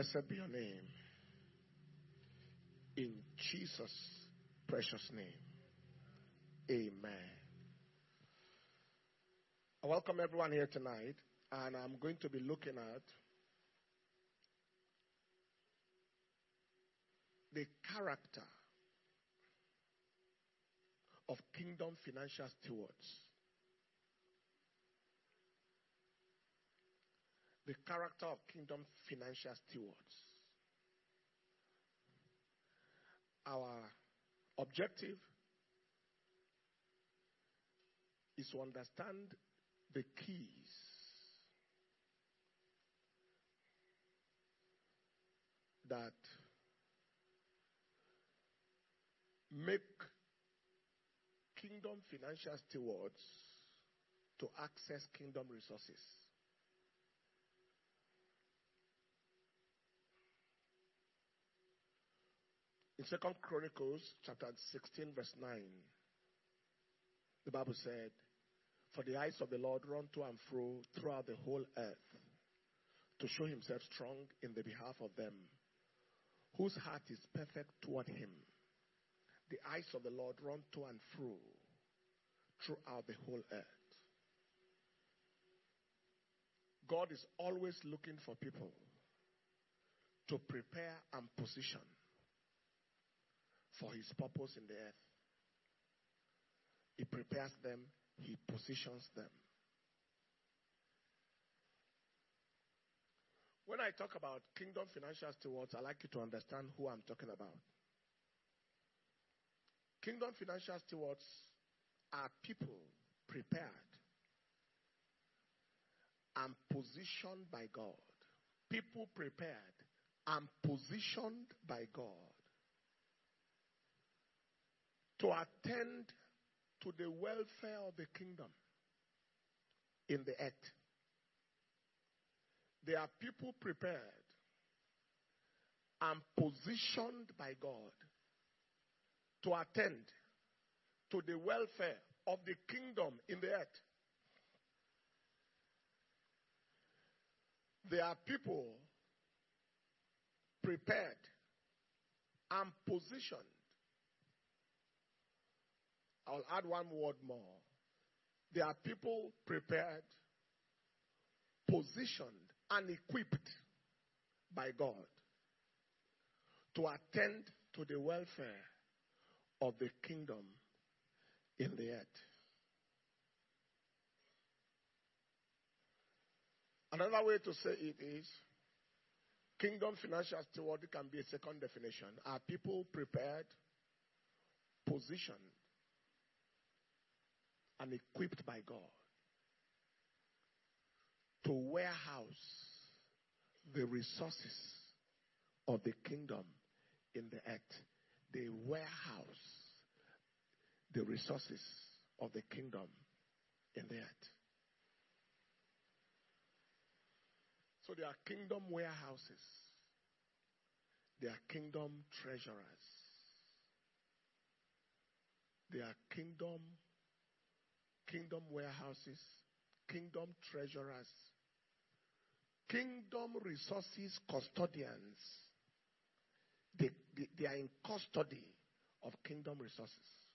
Blessed be your name. In Jesus' precious name. Amen. I welcome everyone here tonight, and I'm going to be looking at the character of kingdom financial stewards. The character of kingdom financial stewards. Our objective is to understand the keys that make kingdom financial stewards to access kingdom resources. In 2 Chronicles chapter 16 verse 9, the Bible said, "For the eyes of the Lord run to and fro throughout the whole earth, to show himself strong in the behalf of them, whose heart is perfect toward him. The eyes of the Lord run to and fro throughout the whole earth." God is always looking for people to prepare and position for his purpose in the earth. He prepares them, he positions them. When I talk about kingdom financial stewards, I like you to understand who I'm talking about. Kingdom financial stewards are people prepared and positioned by God. People prepared and positioned by God to attend to the welfare of the kingdom in the earth. They are people prepared and positioned by God to attend to the welfare of the kingdom in the earth. They are people prepared and positioned. I'll add one word more. There are people prepared, positioned, and equipped by God to attend to the welfare of the kingdom in the earth. Another way to say it is, kingdom financial steward can be a second definition. Are people prepared, positioned, and equipped by God to warehouse the resources of the kingdom in the earth. They warehouse the resources of the kingdom in the earth. So there are kingdom warehouses. There are kingdom treasurers. There are kingdom warehouses, kingdom treasurers, kingdom resources custodians. They are in custody of kingdom resources.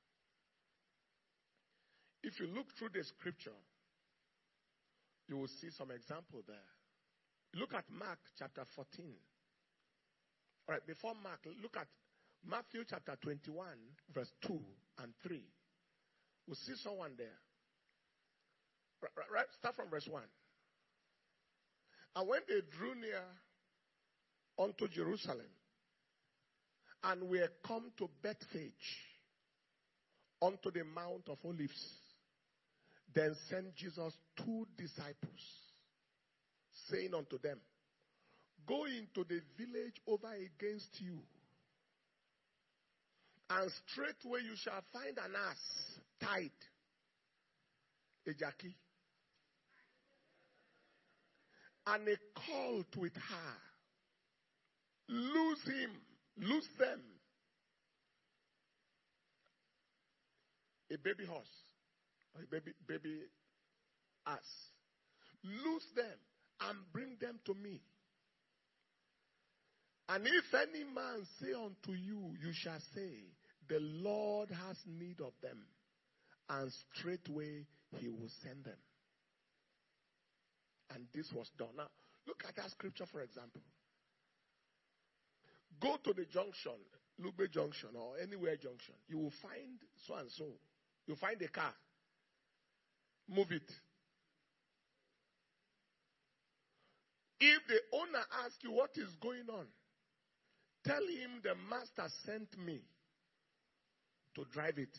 If you look through the scripture, you will see some example there. Look at Mark chapter 14. All right, before Mark, look at Matthew chapter 21, verse 2 and 3. We'll see someone there. Right, start from verse 1. And when they drew near unto Jerusalem, and were come to Bethphage, unto the Mount of Olives, then sent Jesus 2 disciples, saying unto them, Go into the village over against you, and straightway you shall find an ass tied, a jockey, and a colt with her. Loose him, loose them. A baby horse, or a baby ass. Loose them and bring them to me. And if any man say unto you, you shall say, the Lord has need of them, and straightway he will send them. And this was done. Now, look at that scripture, for example. Go to the junction, Lugbe Junction, or anywhere junction. You will find so and so. You'll find a car. Move it. If the owner asks you what is going on, tell him the master sent me to drive it.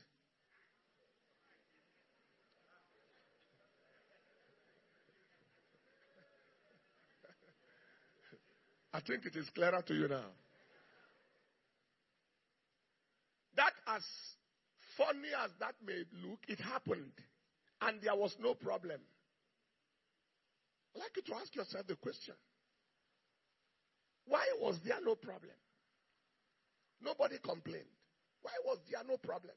I think it is clearer to you now. That, as funny as that may look, it happened. And there was no problem. I'd like you to ask yourself the question. Why was there no problem? Nobody complained. Why was there no problem?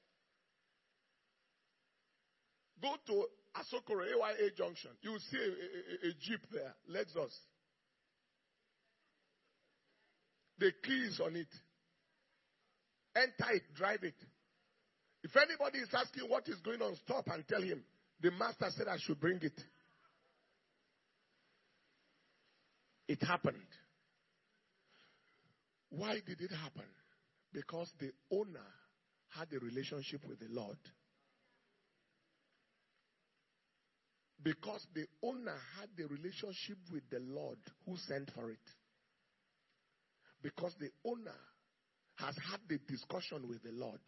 Go to Asokoro AYA Junction. You will see a Jeep there, Lexus. The key is on it. Enter it, drive it. If anybody is asking what is going on, stop and tell him. The master said I should bring it. It happened. Why did it happen? Because the owner had a relationship with the Lord. Because the owner had a relationship with the Lord who sent for it. Because the owner has had the discussion with the Lord.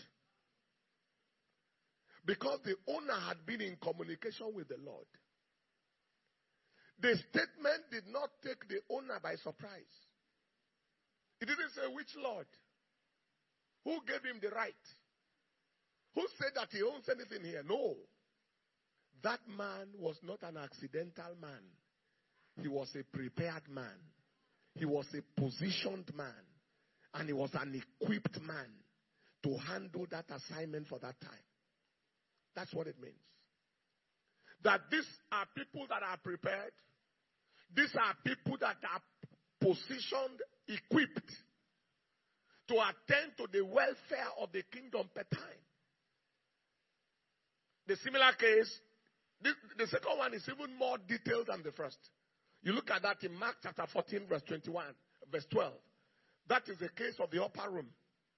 Because the owner had been in communication with the Lord. The statement did not take the owner by surprise. It didn't say which Lord. Who gave him the right? Who said that he owns anything here? No. That man was not an accidental man. He was a prepared man. He was a positioned man. And he was an equipped man to handle that assignment for that time. That's what it means. That these are people that are prepared. These are people that are positioned, equipped to attend to the welfare of the kingdom per time. The similar case, the second one is even more detailed than the first. You look at that in Mark chapter 14, verse 21, verse 12. That is the case of the upper room.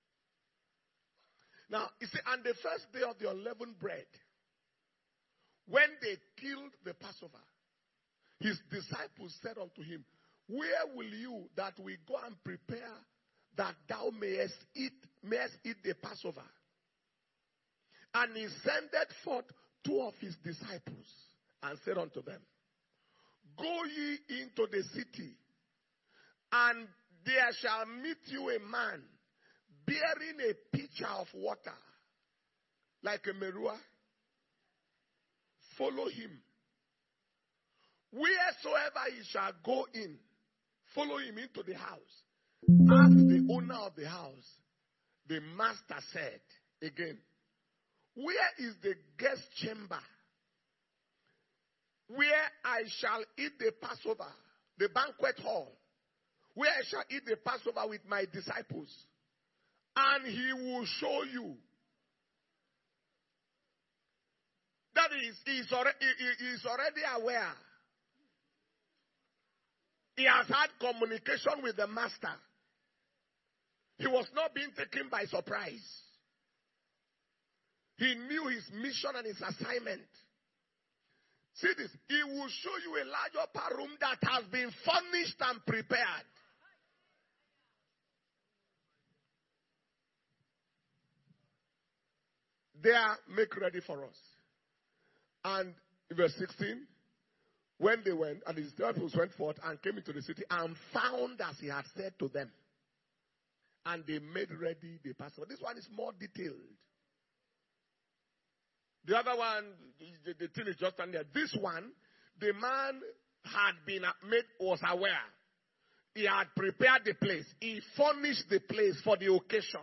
Now, you see, on the first day of the unleavened bread, when they killed the Passover, his disciples said unto him, where will you that we go and prepare that thou mayest eat the Passover? And he sendeth forth 2 of his disciples and said unto them, go ye into the city, and there shall meet you a man bearing a pitcher of water, like a merua. Follow him. Wheresoever he shall go in, follow him into the house. Ask the owner of the house. The master said, again, where is the guest chamber where I shall eat the Passover, the banquet hall, where I shall eat the Passover with my disciples? And he will show you. That is, he is already aware. He has had communication with the master. He was not being taken by surprise. He knew his mission and his assignment. See this. He will show you a large upper room that has been furnished and prepared. There, make ready for us. And verse 16, when they went, and his disciples went forth and came into the city and found as he had said to them. And they made ready the Passover. This one is more detailed. The other one, the thing is just under. This one, the man was aware. He had prepared the place. He furnished the place for the occasion.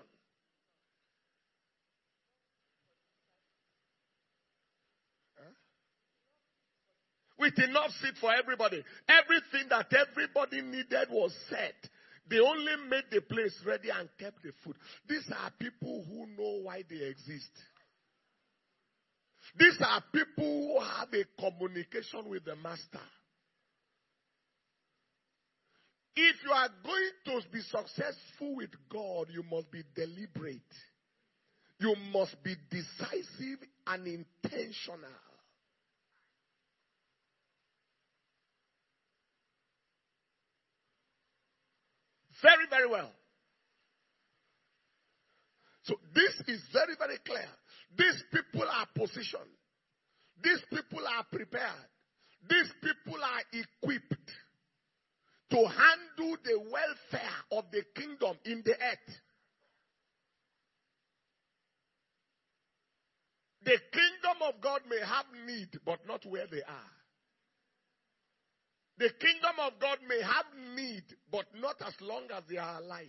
With enough seat for everybody. Everything that everybody needed was set. They only made the place ready and kept the food. These are people who know why they exist. These are people who have a communication with the master. If you are going to be successful with God, you must be deliberate. You must be decisive and intentional. Very, very well. So this is very, very clear. These people are positioned. These people are prepared. These people are equipped to handle the welfare of the kingdom in the earth. The kingdom of God may have need, but not where they are. The kingdom of God may have need, but not as long as they are alive.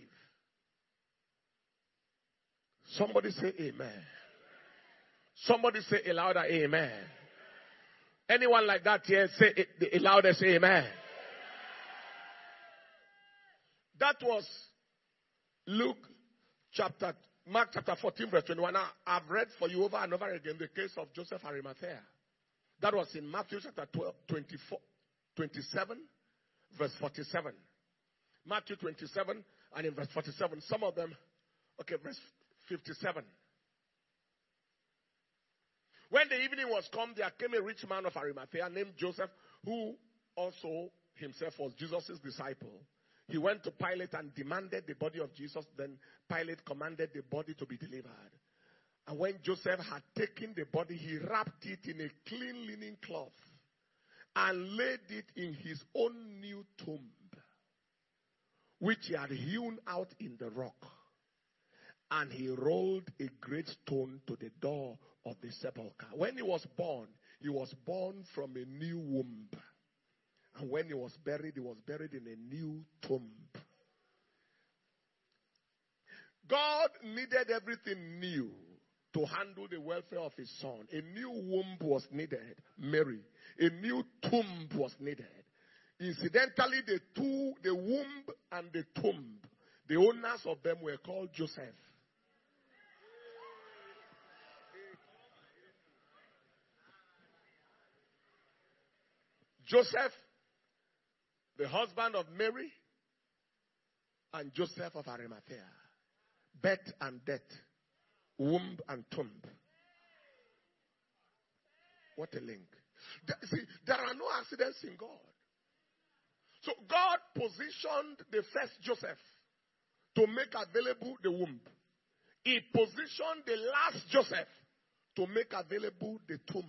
Somebody say amen. Somebody say a louder amen. Anyone like that here, say a louder say amen. That was Mark chapter 14 verse 21. Now, I've read for you over and over again the case of Joseph Arimathea. That was in Matthew chapter 27 verse 47. Matthew 27 and in verse 47. Some of them, verse 57. When the evening was come, there came a rich man of Arimathea named Joseph, who also himself was Jesus' disciple. He went to Pilate and demanded the body of Jesus. Then Pilate commanded the body to be delivered. And when Joseph had taken the body, he wrapped it in a clean linen cloth and laid it in his own new tomb, which he had hewn out in the rock. And he rolled a great stone to the door of the sepulchre. When he was born from a new womb. And when he was buried in a new tomb. God needed everything new to handle the welfare of his son. A new womb was needed, Mary. A new tomb was needed. Incidentally, the womb and the tomb, the owners of them were called Joseph. Joseph, the husband of Mary, and Joseph of Arimathea. Birth and death, womb and tomb. What a link. See, there are no accidents in God. So God positioned the first Joseph to make available the womb. He positioned the last Joseph to make available the tomb.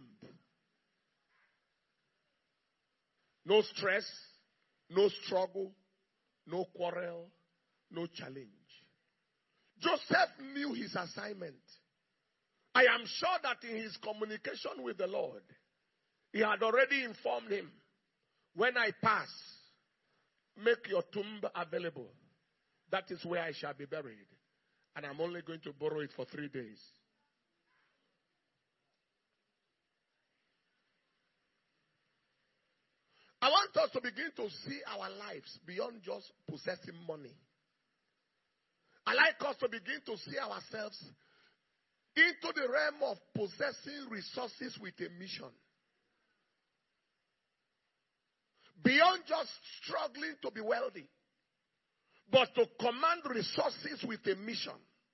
No stress, no struggle, no quarrel, no challenge. Joseph knew his assignment. I am sure that in his communication with the Lord, he had already informed him, when I pass, make your tomb available. That is where I shall be buried. And I'm only going to borrow it for 3 days. I want us to begin to see our lives beyond just possessing money. I like us to begin to see ourselves into the realm of possessing resources with a mission. Beyond just struggling to be wealthy, but to command resources with a mission.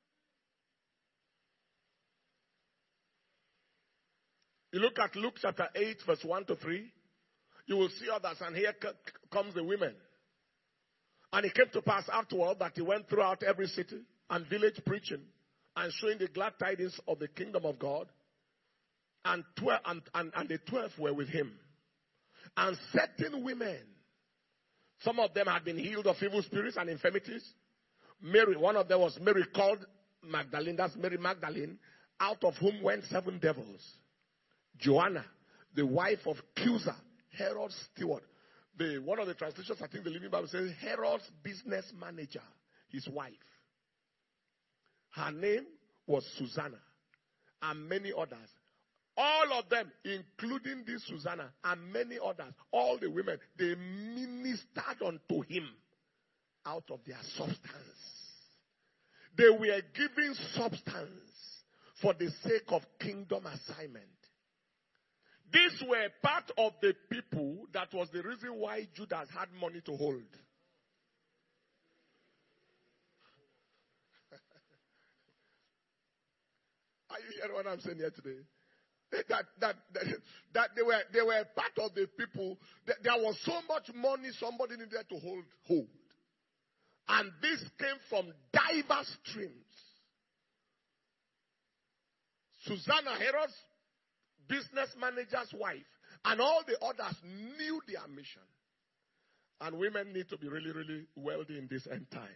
You look at Luke chapter 8 verse 1 to 3. You will see others, and here comes the women. And it came to pass afterward that he went throughout every city and village preaching and showing the glad tidings of the kingdom of God. And the 12 were with him. And certain women, some of them had been healed of evil spirits and infirmities. Mary, one of them was Mary called Magdalene. That's Mary Magdalene, out of whom went 7 devils. Joanna, the wife of Chusa, Herod's steward. One of the translations, I think the Living Bible says, Herod's business manager, his wife. Her name was Susanna, and many others. All of them, including this Susanna and many others, all the women, they ministered unto him out of their substance. They were giving substance for the sake of kingdom assignment. These were part of the people that was the reason why Judas had money to hold. Are you hearing what I'm saying here today? That they were part of the people. There was so much money somebody needed to hold. And this came from diverse streams. Susanna, Herod's business manager's wife, and all the others knew their mission. And women need to be really, really wealthy in this end time.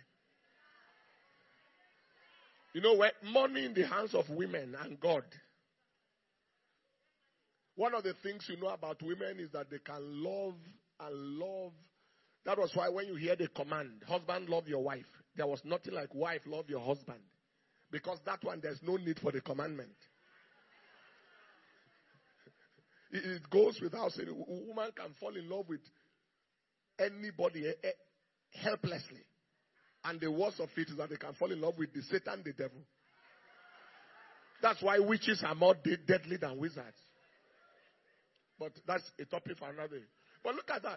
You know what? Money in the hands of women and God. One of the things you know about women is that they can love and love. That was why when you hear the command, husband, love your wife, there was nothing like wife, love your husband. Because that one, there's no need for the commandment. It goes without saying, a woman can fall in love with anybody helplessly. And the worst of it is that they can fall in love with the Satan, the devil. That's why witches are more deadly than wizards. But that's a topic for another day. But look at that.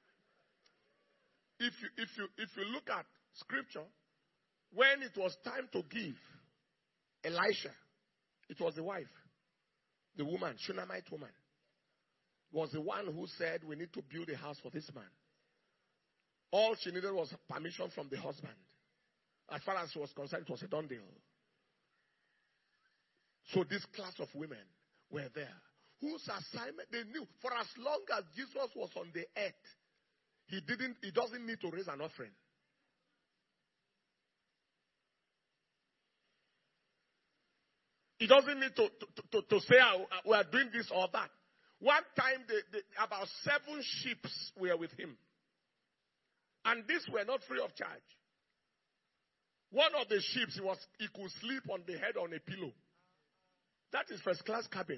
If you look at scripture, when it was time to give Elisha, it was the wife, the woman, Shunammite woman, was the one who said, we need to build a house for this man. All she needed was permission from the husband. As far as she was concerned, it was a done deal. So this class of women were there, whose assignment they knew. For as long as Jesus was on the earth, he doesn't need to raise an offering. He doesn't need to say, we are doing this or that. One time, about 7 sheep were with him. And these were not free of charge. One of the sheep, he could sleep on the head on a pillow. That is first class cabin.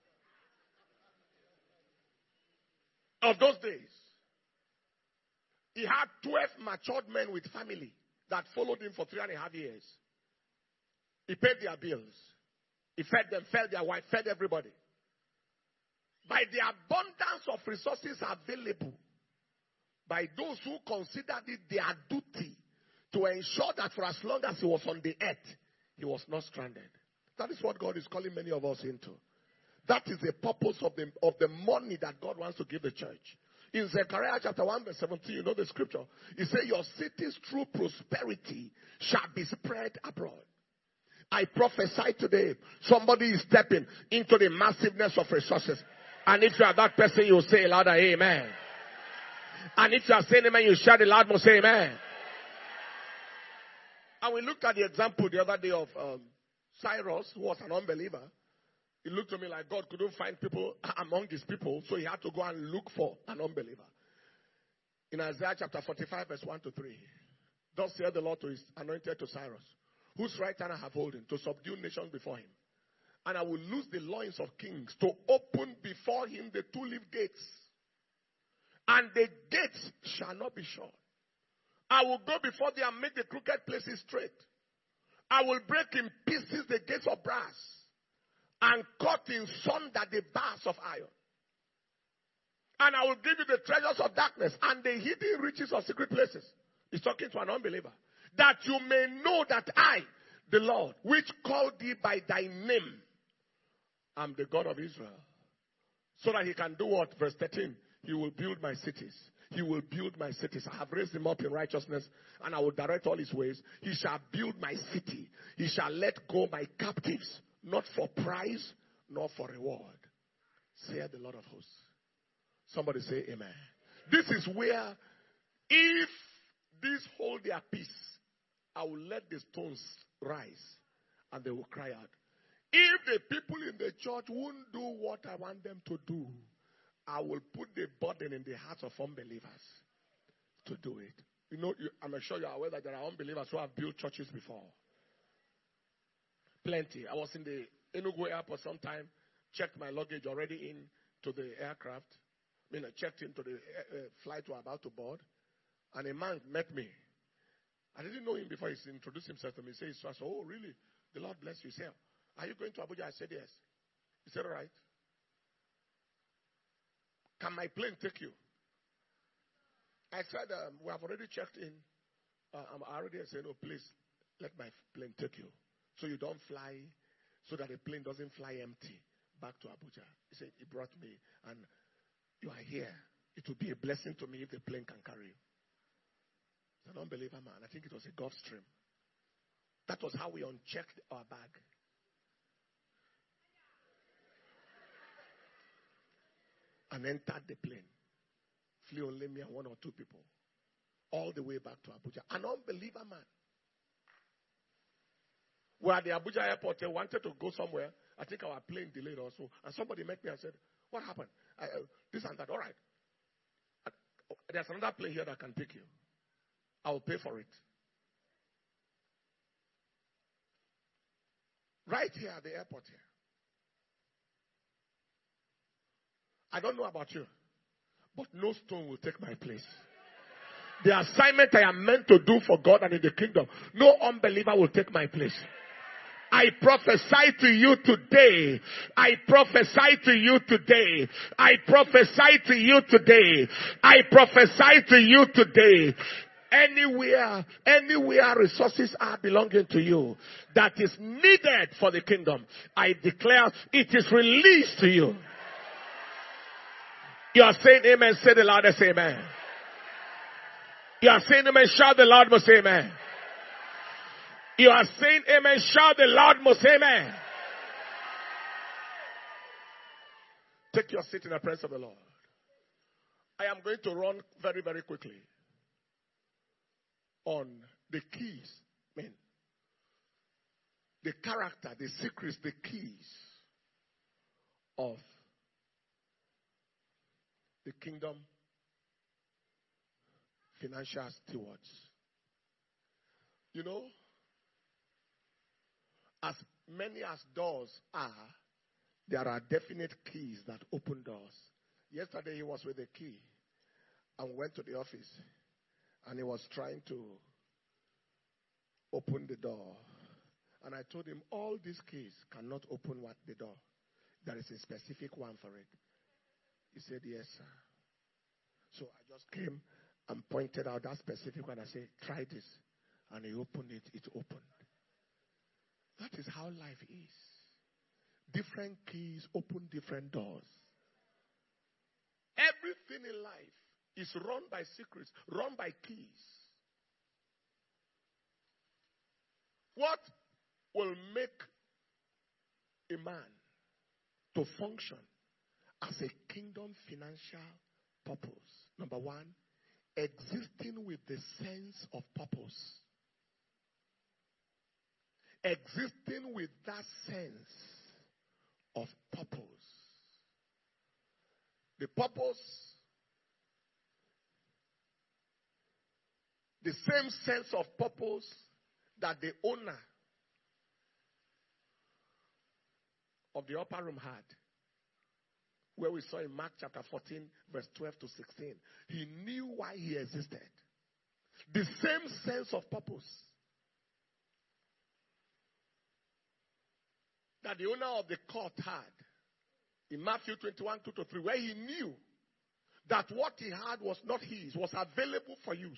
Of those days. He had 12 matured men with family that followed him for 3.5 years. He paid their bills. He fed them, fed their wife, fed everybody. By the abundance of resources available, by those who considered it their duty to ensure that for as long as he was on the earth, he was not stranded. That is what God is calling many of us into. That is the purpose of the money that God wants to give the church. In Zechariah chapter 1 verse 17, you know the scripture. He said, your cities through prosperity shall be spread abroad. I prophesy today, somebody is stepping into the massiveness of resources. And if you are that person, you will say louder, amen. And if you are saying amen, you shout a loud more, say amen. And we looked at the example the other day of Cyrus, who was an unbeliever. He looked to me like God couldn't find people among his people, so he had to go and look for an unbeliever. In Isaiah chapter 45, verse 1 to 3. Thus saith the Lord to his anointed, to Cyrus, whose right hand I have holden, to subdue nations before him. And I will loose the loins of kings, to open before him the 2-leaf gates. And the gates shall not be shut. I will go before thee and make the crooked places straight. I will break in pieces the gates of brass, and cut in sunder the bars of iron. And I will give you the treasures of darkness and the hidden riches of secret places. He's talking to an unbeliever. That you may know that I, the Lord, which called thee by thy name, am the God of Israel. So that he can do what? Verse 13. He will build my cities. He will build my cities. I have raised him up in righteousness, and I will direct all his ways. He shall build my city. He shall let go my captives, not for prize, nor for reward, saith the Lord of hosts. Somebody say amen. This is where, if these hold their peace, I will let the stones rise, and they will cry out. If the people in the church won't do what I want them to do, I will put the burden in the hearts of unbelievers to do it. You know, I'm sure you are aware that there are unbelievers who have built churches before. Plenty. I was in the Enugu airport sometime, checked my luggage already into the aircraft. I checked into the flight we were about to board, and a man met me. I didn't know him before he introduced himself to me. He said, so I said, oh, really? The Lord bless you. He said, are you going to Abuja? I said, yes. He said, all right. Can my plane take you? I said, we have already checked in. I'm already saying, no, please, let my plane take you. So you don't fly, so that the plane doesn't fly empty back to Abuja. He said, he brought me, and you are here. It will be a blessing to me if the plane can carry you. He's an unbeliever man. I think it was a Gulfstream. That was how we unchecked our bag. And entered the plane. Flew only me and one or two people. All the way back to Abuja. An unbeliever man. We were at the Abuja airport. They wanted to go somewhere. I think our plane delayed also. And somebody met me and said, what happened? This and that. All right. There's another plane here that can take you. I will pay for it. Right here at the airport here. I don't know about you, but no stone will take my place. The assignment I am meant to do for God and in the kingdom, no unbeliever will take my place. I prophesy to you today. I prophesy to you today. I prophesy to you today. I prophesy to you today. Anywhere resources are belonging to you that is needed for the kingdom, I declare it is released to you. You are saying amen, say the loudest amen. You are saying amen, shout the loud most amen. You are saying amen, shout the loud most amen. Take your seat in the presence of the Lord. I am going to run very, very quickly on the keys, the character, the secrets, the keys of the kingdom financial stewards. You know, as many as doors are, there are definite keys that open doors. Yesterday he was with a key and went to the office and he was trying to open the door. And I told him all these keys cannot open the door. There is a specific one for it. He said, yes, sir. So I just came and pointed out that specific one. I said, try this. And he opened it. It opened. That is how life is. Different keys open different doors. Everything in life is run by secrets, run by keys. What will make a man to function as a kingdom financial purpose? Number one, existing with the sense of purpose. Existing with that sense of purpose. The purpose, the same sense of purpose that the owner of the upper room had. Where we saw in Mark chapter 14, verse 12 to 16. He knew why he existed. The same sense of purpose that the owner of the court had in Matthew 21, 2 to 3, where he knew that what he had was not his, was available for use.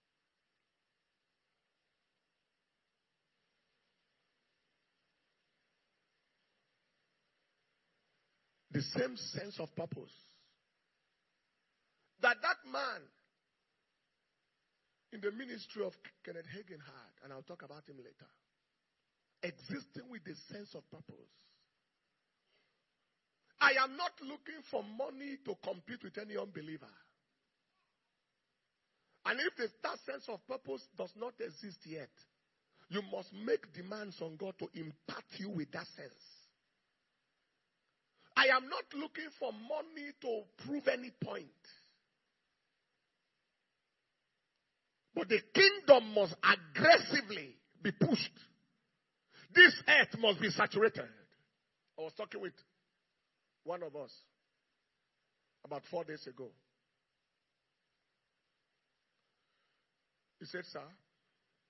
The same sense of purpose that man in the ministry of Kenneth Hagin had, and I'll talk about him later. Existing with the sense of purpose. I am not looking for money to compete with any unbeliever. And if that sense of purpose does not exist yet, you must make demands on God to impart you with that sense. I am not looking for money to prove any point. But the kingdom must aggressively be pushed. This earth must be saturated. I was talking with one of us about 4 days ago. He said, sir,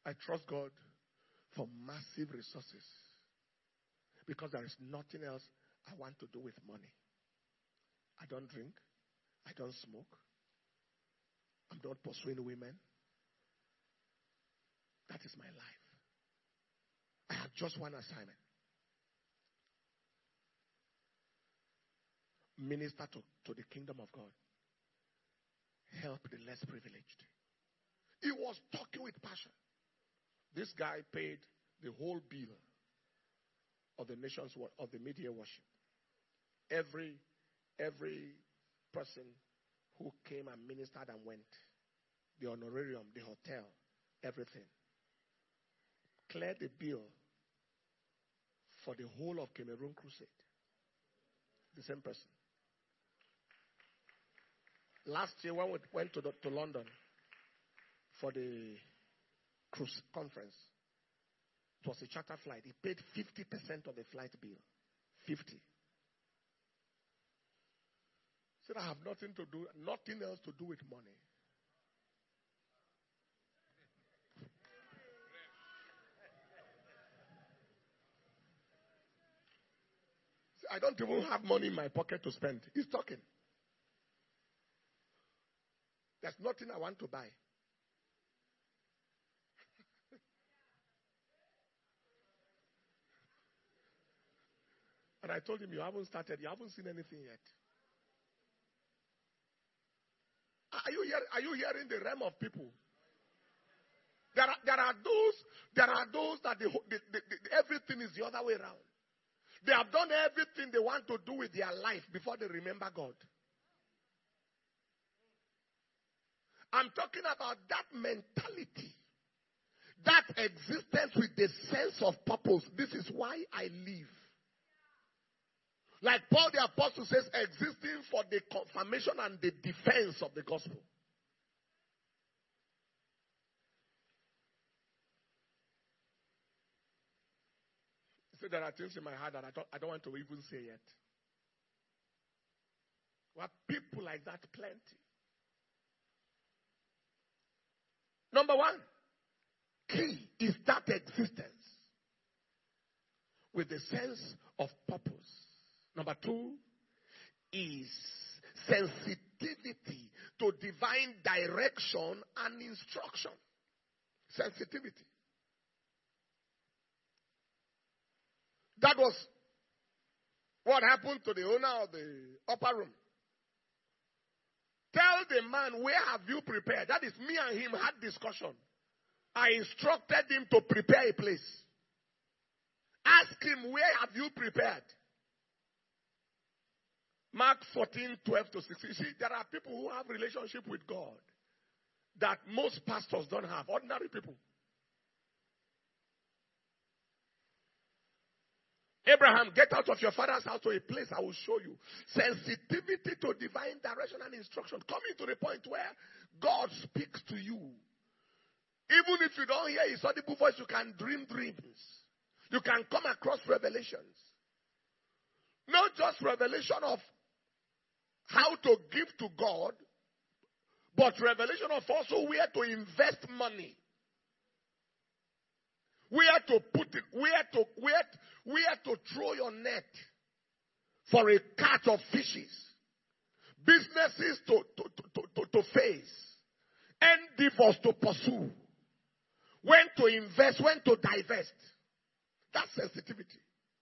I trust God for massive resources because there is nothing else I want to do with money. I don't drink. I don't smoke. I'm not pursuing women. That is my life. I have just one assignment. Minister to the kingdom of God. Help the less privileged. He was talking with passion. This guy paid the whole bill of the nation's of the media worship. Every person who came and ministered and went, the honorarium, the hotel, everything, cleared the bill for the whole of Cameroon crusade. The same person. Last year when we went to London for the cruise conference, it was a charter flight. He paid 50% of the flight bill. 50. Said, I have nothing else to do with money. Said, I don't even have money in my pocket to spend. He's talking. There's nothing I want to buy. And I told him, you haven't started. You haven't seen anything yet. Are you hearing the realm of people? There are those that everything is the other way around. They have done everything they want to do with their life before they remember God. I'm talking about that mentality, that existence with the sense of purpose. This is why I live. Like Paul the Apostle says, existing for the confirmation and the defense of the gospel. He said, there are things in my heart that I don't want to even say yet. Well, people like that plenty. Number one, key is that existence with the sense of purpose. Number two is sensitivity to divine direction and instruction. Sensitivity. That was what happened to the owner of the upper room. Tell the man, where have you prepared? That is, me and him had discussion. I instructed him to prepare a place. Ask him, where have you prepared? Mark 14:12-16. You see, there are people who have relationship with God that most pastors don't have. Ordinary people. Abraham, get out of your father's house to a place I will show you. Sensitivity to divine direction and instruction. Coming to the point where God speaks to you. Even if you don't hear his audible voice, you can dream dreams. You can come across revelations. Not just revelation of how to give to God, but revelation of also where to invest money. Where to put it, where to throw your net for a catch of fishes. Businesses to face. Endeavors to pursue. When to invest, when to divest. That's sensitivity.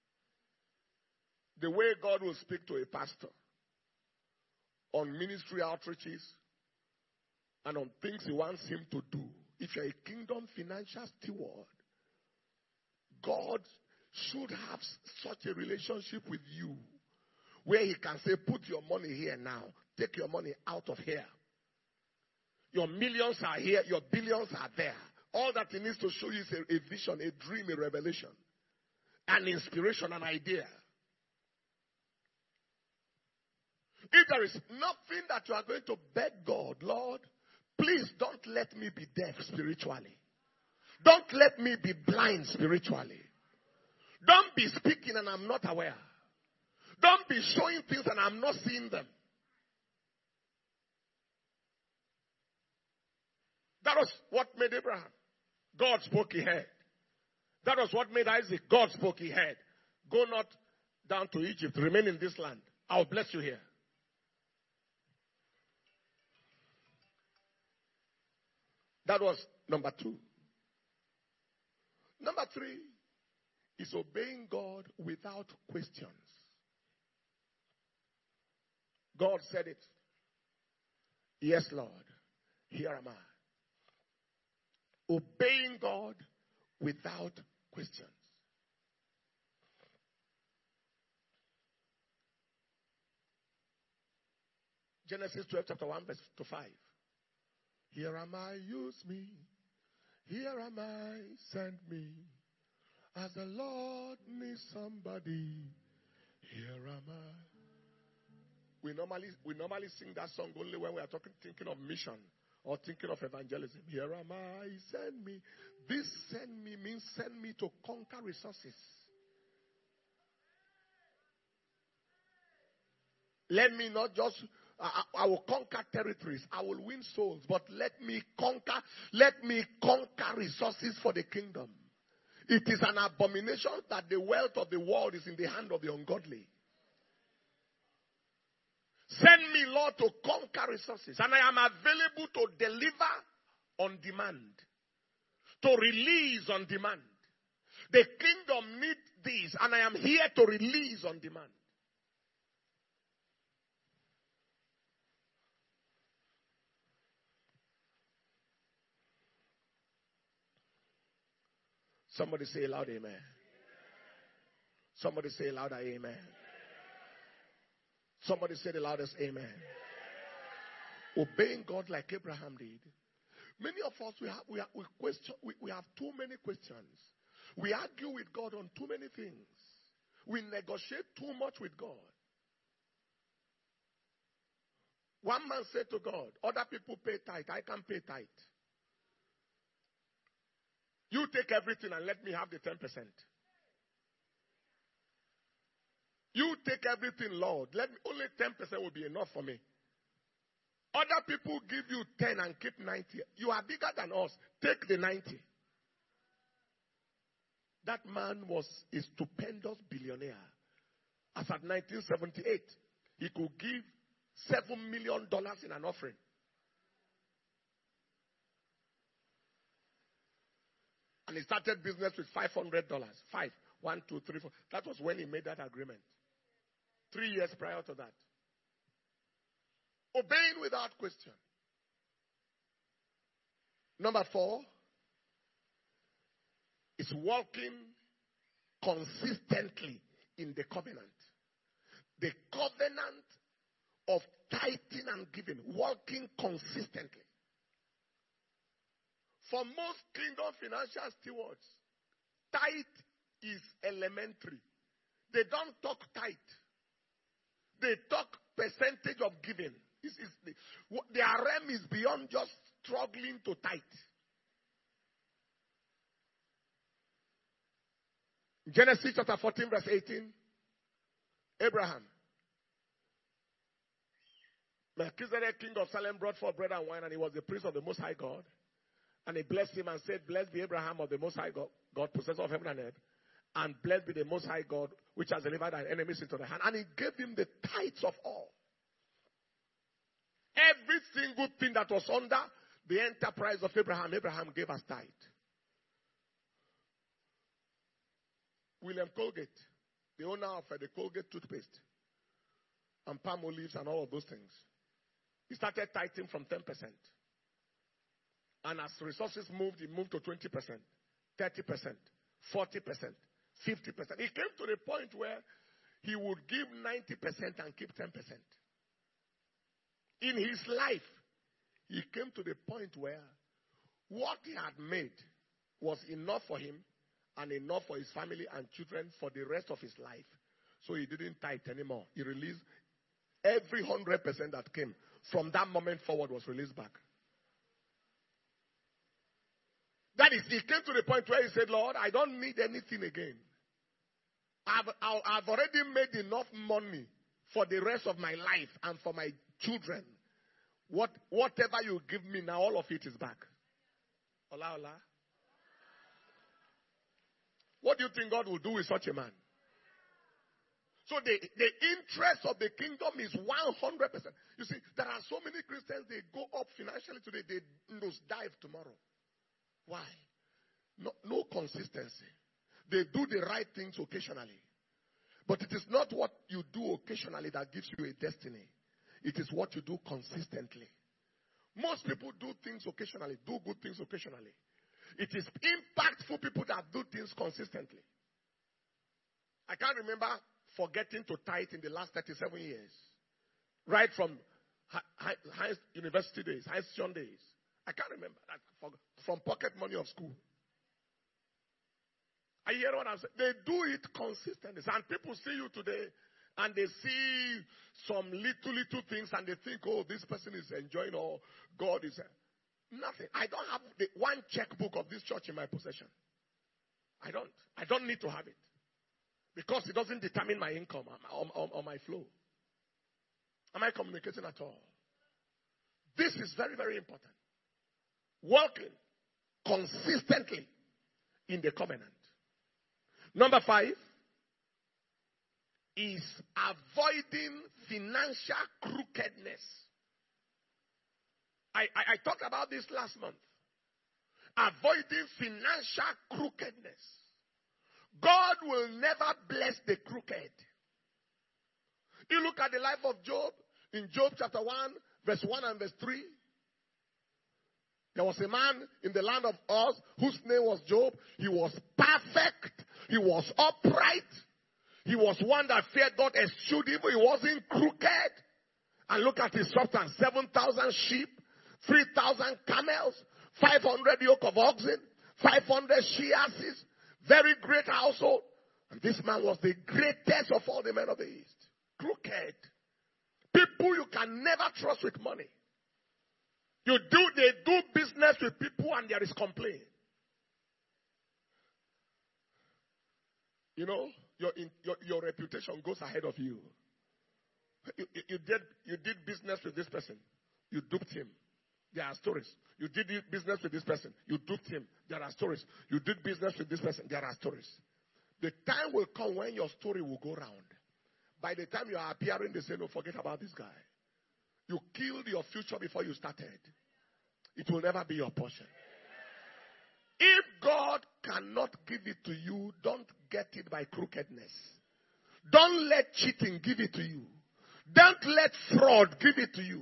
The way God will speak to a pastor on ministry outreaches and on things he wants him to do. If you're a kingdom financial steward, God should have such a relationship with you where he can say, put your money here now. Take your money out of here. Your millions are here. Your billions are there. All that he needs to show you is a vision, a dream, a revelation, an inspiration, an idea. If there is nothing that you are going to beg God, Lord, please don't let me be deaf spiritually. Don't let me be blind spiritually. Don't be speaking and I'm not aware. Don't be showing things and I'm not seeing them. That was what made Abraham. God spoke, he heard. That was what made Isaac. God spoke, he heard. Go not down to Egypt. Remain in this land. I'll bless you here. That was number 2. Number 3 is obeying God without questions. God said it. Yes, Lord. Here am I. Obeying God without questions. Genesis 12, chapter 1, verse 5. Here am I, use me. Here am I, send me. As the Lord needs somebody, here am I. We normally sing that song only when we are thinking of mission or thinking of evangelism. Here am I, send me. This send me means send me to conquer resources. Let me not just, I will conquer territories. I will win souls. But let me conquer resources for the kingdom. It is an abomination that the wealth of the world is in the hand of the ungodly. Send me, Lord, to conquer resources. And I am available to deliver on demand. To release on demand. The kingdom needs this. And I am here to release on demand. Somebody say loud amen. Somebody say louder amen. Somebody say the loudest amen. Obeying God like Abraham did. Many of us, we have too many questions. We argue with God on too many things. We negotiate too much with God. One man said to God, other people pay tithe, I can't pay tithe. You take everything and let me have the 10%. You take everything, Lord. Only 10% will be enough for me. Other people give you 10 and keep 90. You are bigger than us. Take the 90. That man was a stupendous billionaire. As at 1978, he could give $7 million in an offering. And he started business with $500. 5. 1, 2, 3, 4. That was when he made that agreement. 3 years prior to that. Obeying without question. Number 4 is walking consistently in the covenant. The covenant of tithing and giving. Walking consistently. For most kingdom financial stewards, tithe is elementary. They don't talk tithe. They talk percentage of giving. Their realm is beyond just struggling to tithe. Genesis chapter 14 verse 18. Abraham. Melchizedek, king of Salem, brought forth bread and wine, and he was the priest of the Most High God. And he blessed him and said, blessed be Abraham of the Most High God, possessor of heaven and earth. And blessed be the Most High God, which has delivered thy enemies into the hand. And he gave him the tithes of all. Every single thing that was under the enterprise of Abraham gave as tithe. William Colgate, the owner of the Colgate toothpaste and palm olives and all of those things, he started tithing from 10%. And as resources moved, he moved to 20%, 30%, 40%, 50%. He came to the point where he would give 90% and keep 10%. In his life, he came to the point where what he had made was enough for him and enough for his family and children for the rest of his life. So he didn't tithe anymore. He released every 100% that came. From that moment forward was released back. That is, he came to the point where he said, Lord, I don't need anything again. I've already made enough money for the rest of my life and for my children. Whatever you give me now, all of it is back. Ola, ola. What do you think God will do with such a man? So the interest of the kingdom is 100%. You see, there are so many Christians, they go up financially today, they dive tomorrow. Why? No consistency. They do the right things occasionally. But it is not what you do occasionally that gives you a destiny. It is what you do consistently. Most people do things occasionally, do good things occasionally. It is impactful people that do things consistently. I can't remember forgetting to tithe in the last 37 years. Right from high university days, high institution days. I can't remember that from pocket money of school. I hear what I'm saying. They do it consistently. And people see you today and they see some little things and they think, oh, this person is enjoying or God is nothing. I don't have the one checkbook of this church in my possession. I don't need to have it. Because it doesn't determine my income or my flow. Am I communicating at all? This is very, very important. Walking consistently in the covenant. Number 5 is avoiding financial crookedness. I talked about this last month. Avoiding financial crookedness. God will never bless the crooked. You look at the life of Job, in Job chapter 1, verse 1 and verse 3. There was a man in the land of Uz whose name was Job. He was perfect. He was upright. He was one that feared God, eschewed evil. He wasn't crooked. And look at his substance. 7,000 sheep, 3,000 camels, 500 yoke of oxen, 500 she-asses. Very great household. And this man was the greatest of all the men of the East. Crooked. People you can never trust with money. They do business with people and there is complaint. You know, your reputation goes ahead of you. You did business with this person. You duped him. There are stories. You did business with this person. You duped him. There are stories. You did business with this person. There are stories. The time will come when your story will go round. By the time you are appearing, they say, no, forget about this guy. You killed your future before you started. It will never be your portion. If God cannot give it to you, don't get it by crookedness. Don't let cheating give it to you. Don't let fraud give it to you.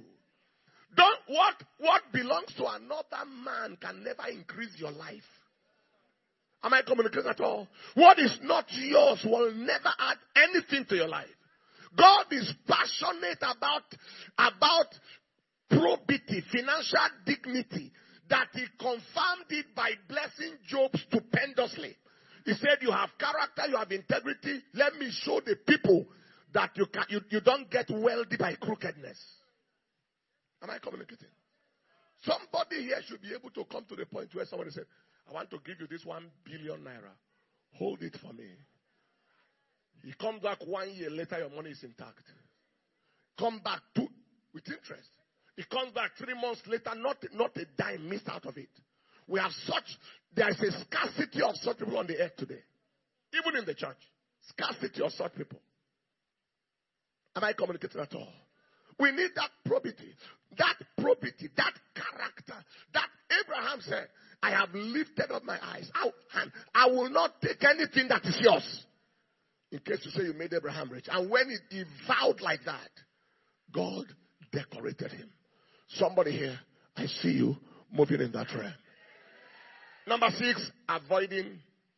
What belongs to another man can never increase your life. Am I communicating at all? What is not yours will never add anything to your life. God is passionate about probity, financial dignity, that he confirmed it by blessing Job stupendously. He said, you have character, you have integrity. Let me show the people that you don't get wealthy by crookedness. Am I communicating? Somebody here should be able to come to the point where somebody said, I want to give you this 1 billion naira. Hold it for me. You come back 1 year later, your money is intact. Come back with interest. It comes back 3 months later, not a dime missed out of it. There is a scarcity of such people on the earth today. Even in the church. Scarcity of such people. Am I communicating at all? We need that probity, that character, that Abraham said, I have lifted up my eyes out and I will not take anything that is yours. In case you say you made Abraham rich. And when he vowed like that, God decorated him. Somebody here, I see you moving in that realm. Number 6, avoiding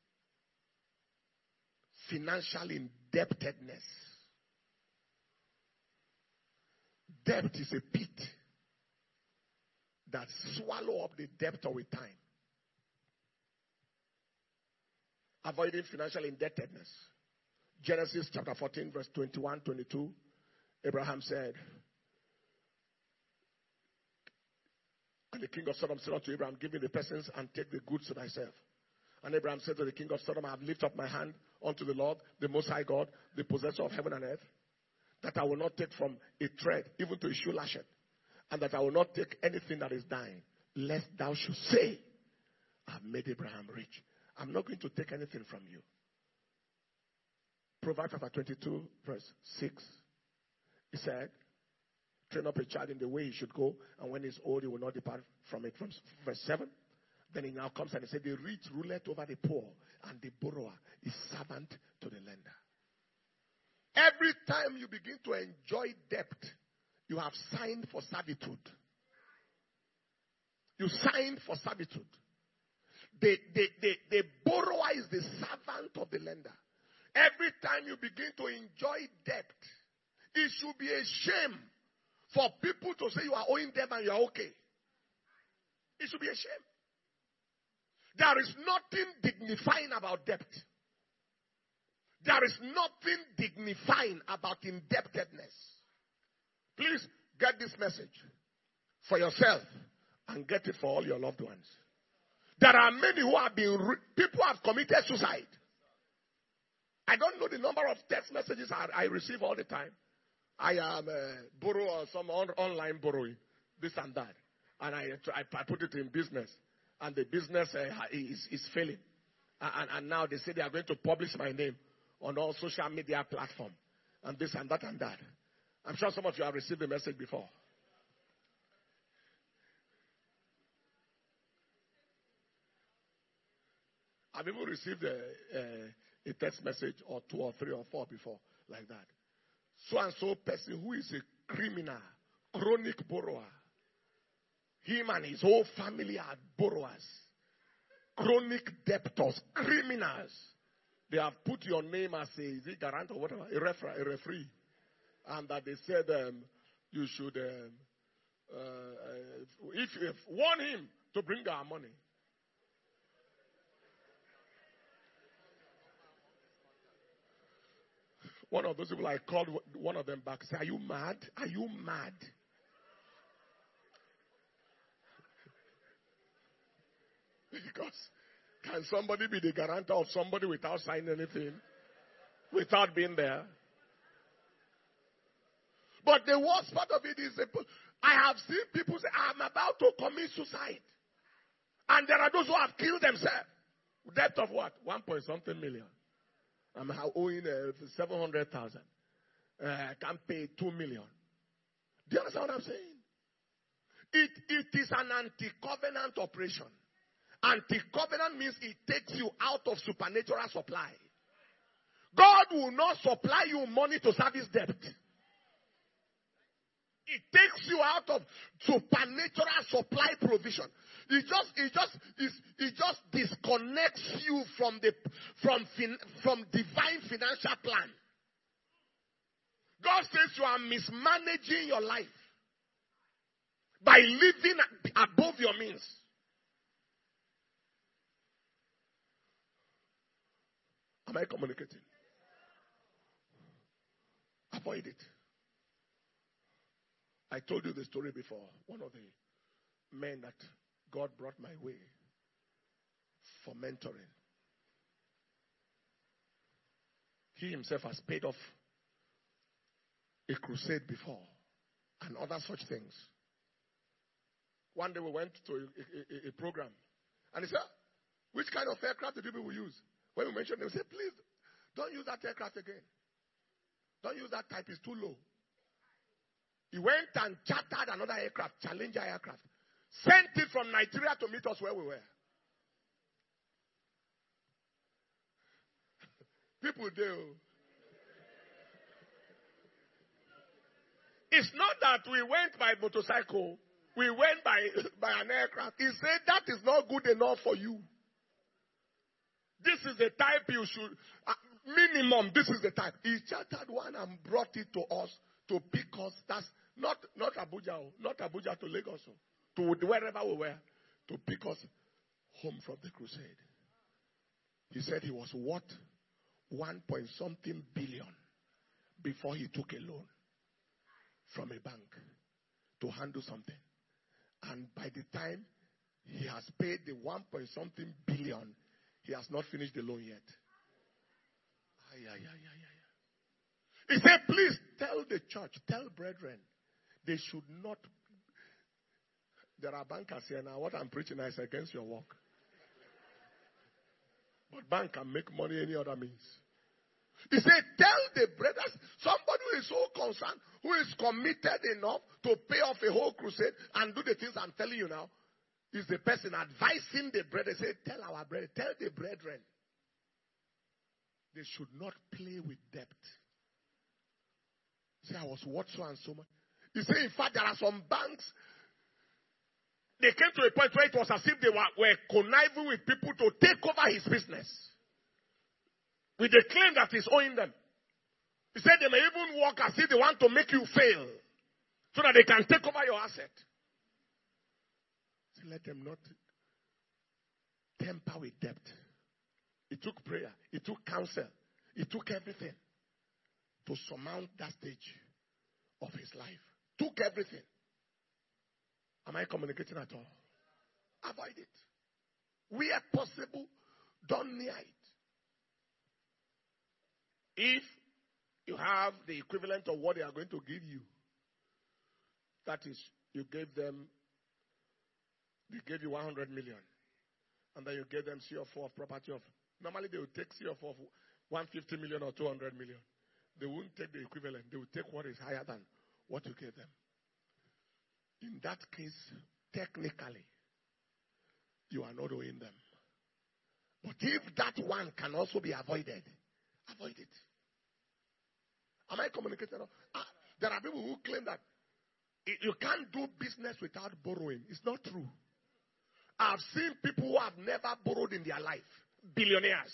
financial indebtedness. Debt is a pit that swallows up the debtor with time. Avoiding financial indebtedness. Genesis chapter 14, verse 21, 22. Abraham said, and the king of Sodom said unto Abraham, give me the persons and take the goods to thyself. And Abraham said to the king of Sodom, I have lifted up my hand unto the Lord, the Most High God, the possessor of heaven and earth, that I will not take from a thread, even to a shoe lashet, and that I will not take anything that is thine, lest thou should say, I have made Abraham rich. I'm not going to take anything from you. Proverbs chapter 22, verse 6. He said, train up a child in the way he should go, and when he's old, he will not depart from it. From verse 7. Then he now comes and he said, the rich ruleth over the poor, and the borrower is servant to the lender. Every time you begin to enjoy debt, you have signed for servitude. You signed for servitude. The borrower is the servant of the lender. Every time you begin to enjoy debt, it should be a shame for people to say you are owing them and you are okay. It should be a shame. There is nothing dignifying about debt. There is nothing dignifying about indebtedness. Please get this message for yourself and get it for all your loved ones. There are many who have been, people have committed suicide. I don't know the number of text messages I receive all the time. I am borrow or some online borrowing, this and that. And I put it in business. And the business is failing. And now they say they are going to publish my name on all social media platforms. And this and that and that. I'm sure some of you have received the message before. I've even received a text message or 2 or 3 or 4 before, like that. So and so person who is a criminal, chronic borrower. Him and his whole family are borrowers. Chronic debtors, criminals. They have put your name as a guarantor or whatever, a referee. And that they said you should, if warn him to bring our money. One of those people, I called one of them back and said, are you mad? Are you mad? Because can somebody be the guarantor of somebody without signing anything? Without being there? But the worst part of it is, I have seen people say, I'm about to commit suicide. And there are those who have killed themselves. Debt of what? 1.something million. I'm owing 700,000. I can't pay 2 million. Do you understand what I'm saying? It is an anti-covenant operation. Anti-covenant means it takes you out of supernatural supply. God will not supply you money to service debt. It takes you out of supernatural supply provision. It just disconnects you from divine financial plan. God says you are mismanaging your life by living above your means. Am I communicating? Avoid it. I told you the story before. One of the men that God brought my way for mentoring. He himself has paid off a crusade before and other such things. One day we went to a program and he said, which kind of aircraft do people use? When we mentioned it, we said, please don't use that aircraft again. Don't use that type, it's too low. He went and chartered another aircraft, Challenger aircraft. Sent it from Nigeria to meet us where we were. People do. It's not that we went by motorcycle. We went by an aircraft. He said that is not good enough for you. This is the type you should, minimum, this is the type. He chartered one and brought it to us to pick us. That's not Abuja, not Abuja to Lagos, to wherever we were, to pick us home from the crusade. He said he was worth 1.something billion before he took a loan from a bank to handle something. And by the time he has paid the 1.something billion, he has not finished the loan yet. He said, please tell the church, tell brethren, they should not. There are bankers here now. What I'm preaching is against your work. But bank can make money any other means. He said, tell the brothers, somebody who is so concerned, who is committed enough to pay off a whole crusade and do the things I'm telling you now, is the person advising the brethren. Say, tell our brethren, tell the brethren, they should not play with debt. Say, I was what so and so much. He said, in fact, there are some banks, they came to a point where it was as if they were conniving with people to take over his business, with the claim that he's owing them. He said they may even work as if they want to make you fail, so that they can take over your asset. So let them not temper with debt. It took prayer. It took counsel. It took everything to surmount that stage of his life. Took everything. Am I communicating at all? Avoid it. Where possible, don't near it. If you have the equivalent of what they are going to give you, that is, you gave them, they gave you 100 million, and then you gave them C4 of property of, normally they would take C4 of 150 million or 200 million. They won't take the equivalent. They will take what is higher than what you gave them. In that case, technically, you are not owing them. But if that one can also be avoided, avoid it. Am I communicating? There are people who claim that you can't do business without borrowing. It's not true. I've seen people who have never borrowed in their life. Billionaires.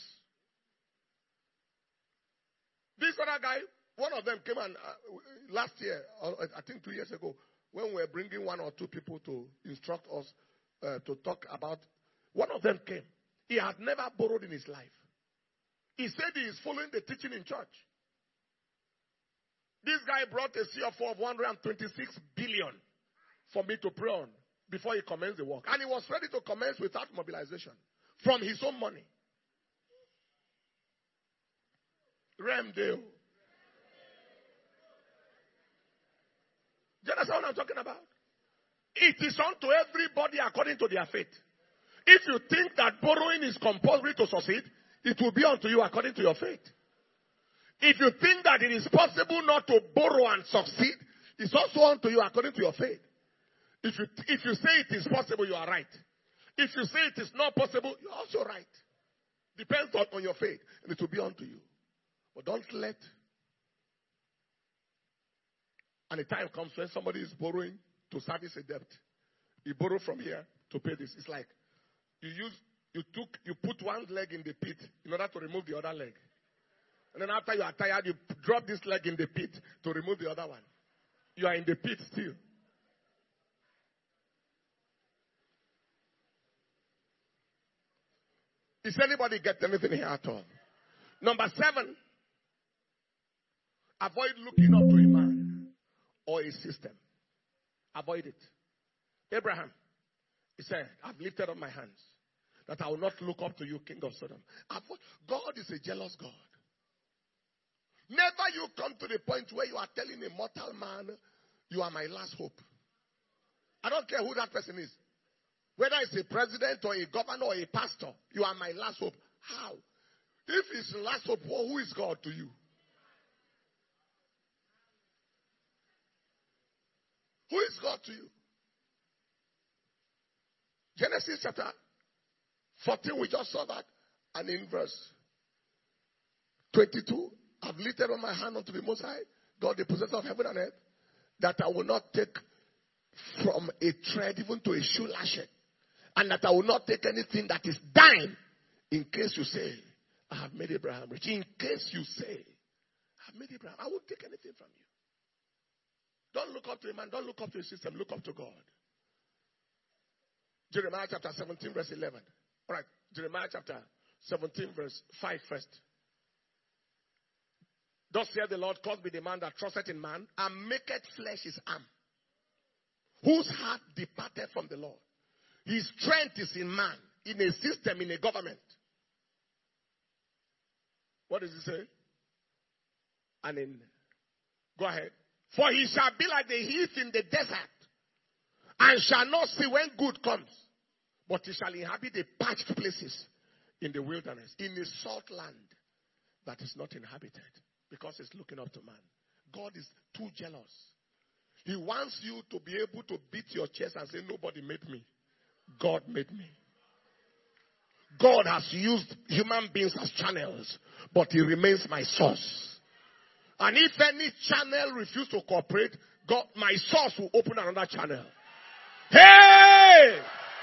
This other guy, one of them came and last year, I think 2 years ago, when we were bringing one or two people to instruct us to talk about, one of them came. He had never borrowed in his life. He said he is following the teaching in church. This guy brought a CFO of 126 billion for me to pray on before he commenced the work. And he was ready to commence without mobilization from his own money. Remdale. Do you understand what I'm talking about? It is unto everybody according to their faith. If you think that borrowing is compulsory to succeed, it will be unto you according to your faith. If you think that it is possible not to borrow and succeed, it's also unto you according to your faith. If you say it is possible, you are right. If you say it is not possible, you're also right. Depends on your faith, and it will be unto you. But don't let, and the time comes when somebody is borrowing to service a debt. You borrow from here to pay this. It's like you put one leg in the pit in order to remove the other leg. And then after you are tired, you drop this leg in the pit to remove the other one. You are in the pit still. Is anybody get anything here at all? Number 7, avoid looking up to a man or a system. Avoid it. Abraham, he said, I've lifted up my hands that I will not look up to you, king of Sodom. God is a jealous God. Never you come to the point where you are telling a mortal man, you are my last hope. I don't care who that person is. Whether it's a president or a governor or a pastor, you are my last hope. How? If it's last hope, well, who is God to you? Who is God to you? Genesis chapter 14, we just saw that. And in verse 22, I've lifted up my hand unto the Most High, God, the possessor of heaven and earth, that I will not take from a thread even to a shoe lashet, and that I will not take anything that is thine, in case you say, I have made Abraham rich. In case you say, I have made Abraham, I won't take anything from you. Don't look up to a man, don't look up to a system, look up to God. Jeremiah chapter 17, verse 11. All right, Jeremiah chapter 17, verse 5 first. Thus saith the Lord, cursed be the man that trusteth in man, and maketh flesh his arm, whose heart departed from the Lord. His strength is in man, in a system, in a government. What does it say? Go ahead. For he shall be like the heath in the desert, and shall not see when good comes, but he shall inhabit the parched places in the wilderness, in a salt land that is not inhabited because it's looking up to man. God is too jealous. He wants you to be able to beat your chest and say, nobody made me. God made me. God has used human beings as channels, but he remains my source. And if any channel refuses to cooperate, God, my source will open another channel. Hey!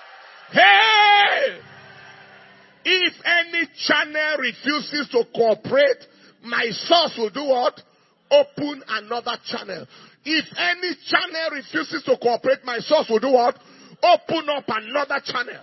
Hey! If any channel refuses to cooperate, my source will do what? Open another channel. If any channel refuses to cooperate, my source will do what? Open up another channel.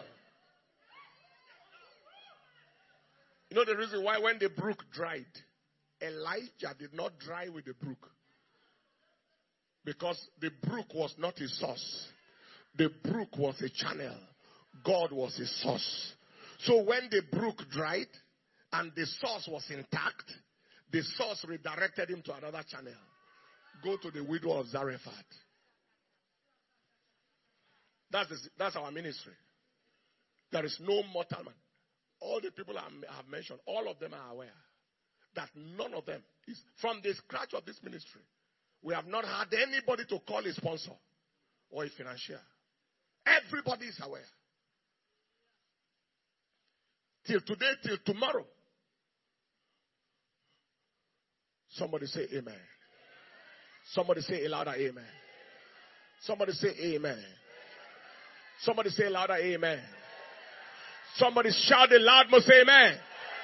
You know the reason why when the brook dried, Elijah did not dry with the brook. Because the brook was not his source. The brook was a channel. God was his source. So when the brook dried and the source was intact, the source redirected him to another channel. Go to the widow of Zarephath. That's our ministry. There is no mortal man. All the people I have mentioned, all of them are aware that none of them is from the scratch of this ministry. We have not had anybody to call a sponsor or a financier. Everybody is aware. Till today, till tomorrow. Somebody say amen. Somebody say a louder amen. Somebody say amen. Somebody say louder amen. Somebody shout a loud most amen.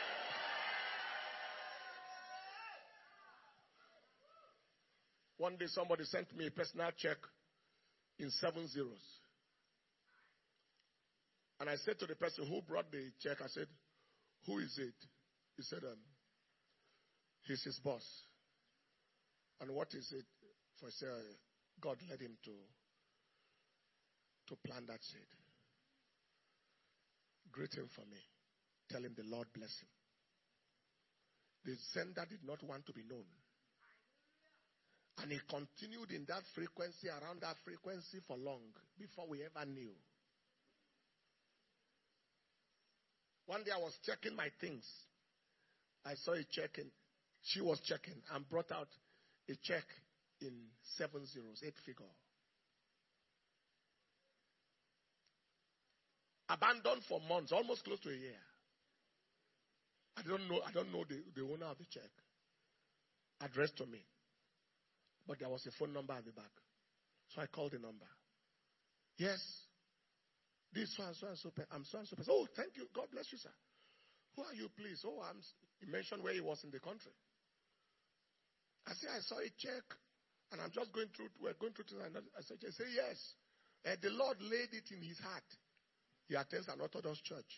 One day somebody sent me a personal check in 7 zeros. And I said to the person who brought the check, I said, who is it? He said, he's his boss. And what is it? For I said, God led him to plant that seed. Greet him for me. Tell him the Lord bless him. The sender did not want to be known. And he continued in that frequency, around that frequency for long, before we ever knew. One day I was checking my things. I saw a check and she was checking and brought out a check in 7 zeros, 8 figure. Abandoned for months, almost close to a year. I don't know the owner of the check. Addressed to me. But there was a phone number at the back. So I called the number. Yes. This so and so and so. I'm so and so. Oh, thank you. God bless you, sir. Who are you, please? Oh, he mentioned where he was in the country. I said, I saw a check and I'm just going through, we're going through tonight. I said, yes. The Lord laid it in his heart. He attends an Orthodox church.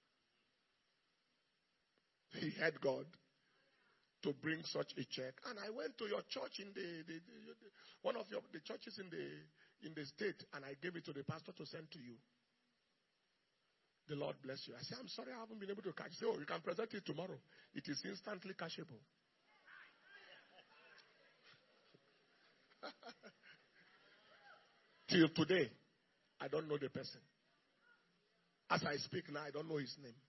He had God to bring such a check. And I went to your church in one of the churches in the state, and I gave it to the pastor to send to you. The Lord bless you. I said, I'm sorry I haven't been able to catch. He said, oh, you can present it tomorrow. It is instantly cashable. Till today, I don't know the person. As I speak now, I don't know his name.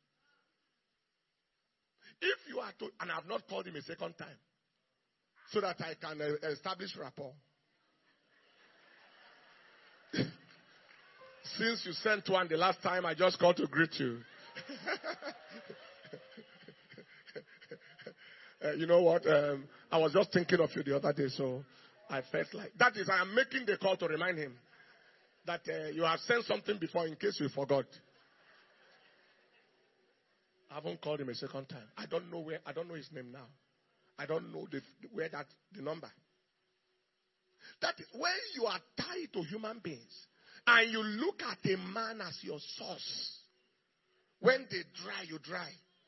If you are to, and I have not called him a second time, so that I can establish rapport. Since you sent one the last time, I just called to greet you. You know what? I was just thinking of you the other day, so I felt like that is I am making the call to remind him that you have sent something before in case you forgot. I haven't called him a second time. I don't know his name now. I don't know the number. That is when you are tied to human beings and you look at a man as your source. When they dry, you dry.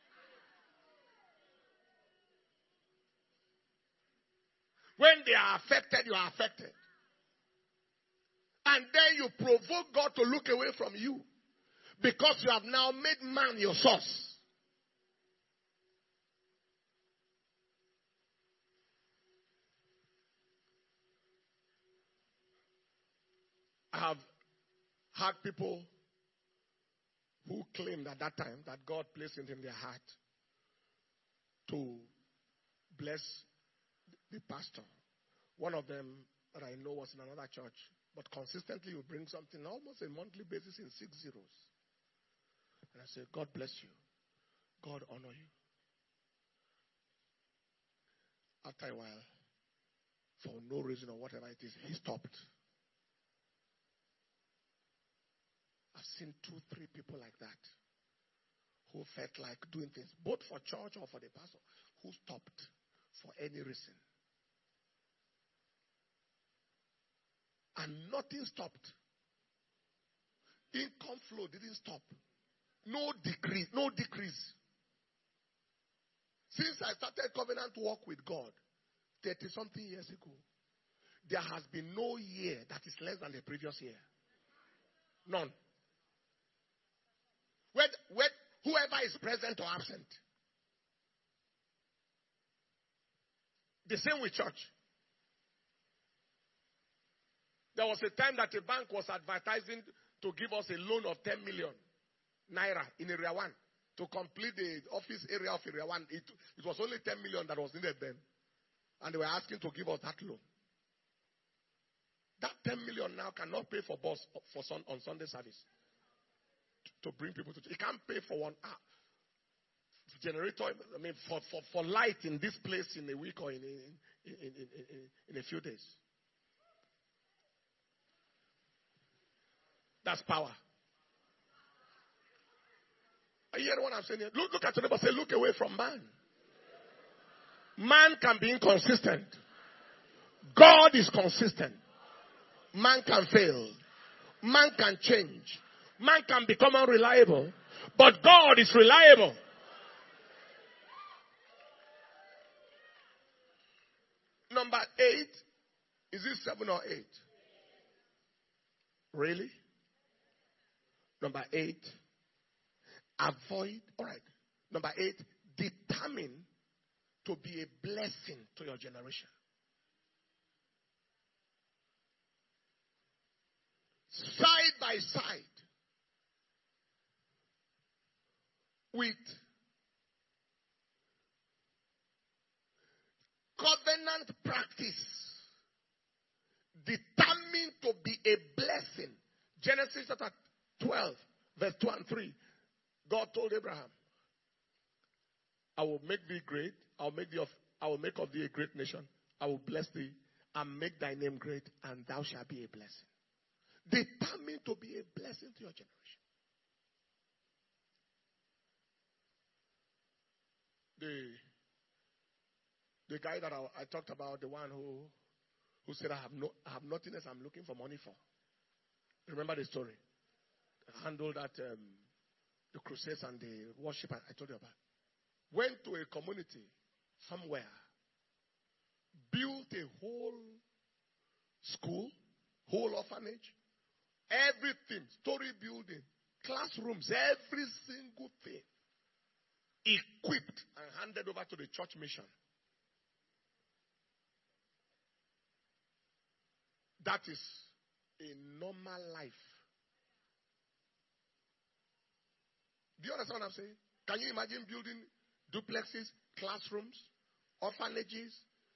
When they are affected, you are affected. And then you provoke God to look away from you because you have now made man your source. I have had people who claimed at that time that God placed it in their heart to bless the pastor. One of them that I know was in another church, but consistently would bring something almost a monthly basis in 6 zeros. And I said, God bless you. God honor you. After a while, for no reason or whatever it is, he stopped. I've seen 2, 3 people like that who felt like doing things, both for church or for the pastor, who stopped for any reason. And nothing stopped. Income flow didn't stop. No decrease. Since I started covenant work with God 30-something years ago, there has been no year that is less than the previous year. None. Whoever is present or absent. The same with church. There was a time that a bank was advertising to give us a loan of 10 million naira in Area 1 to complete the office area of Area 1. It was only 10 million that was needed then. And they were asking to give us that loan. That 10 million now cannot pay for bus on Sunday service. To bring people to church. It can't pay for 1 hour. Generator, for light in this place in a week or in a few days. That's power. Are you hearing what I'm saying here? Look at your neighbor. Say, look away from man. Man can be inconsistent. God is consistent. Man can fail. Man can change. Man can become unreliable. But God is reliable. Number 8. Is it 7 or 8? Really? Number 8. Avoid. All right. Number 8. Determine to be a blessing to your generation. Side by side with covenant practice, determined to be a blessing. Genesis chapter 12, verse 2 and 3. God told Abraham, I will make thee great. I will make of thee a great nation. I will bless thee and make thy name great, and thou shalt be a blessing. Determined to be a blessing to your generation. The guy that I talked about, the one who said, I have nothing else I'm looking for money for. Remember the story? I handled that, the crusades and the worship I told you about. Went to a community somewhere, built a whole school, whole orphanage, everything, story building, classrooms, every single thing, equipped and handed over to the church mission. That is a normal life. Do you understand what I'm saying? Can you imagine building duplexes, classrooms, orphanages,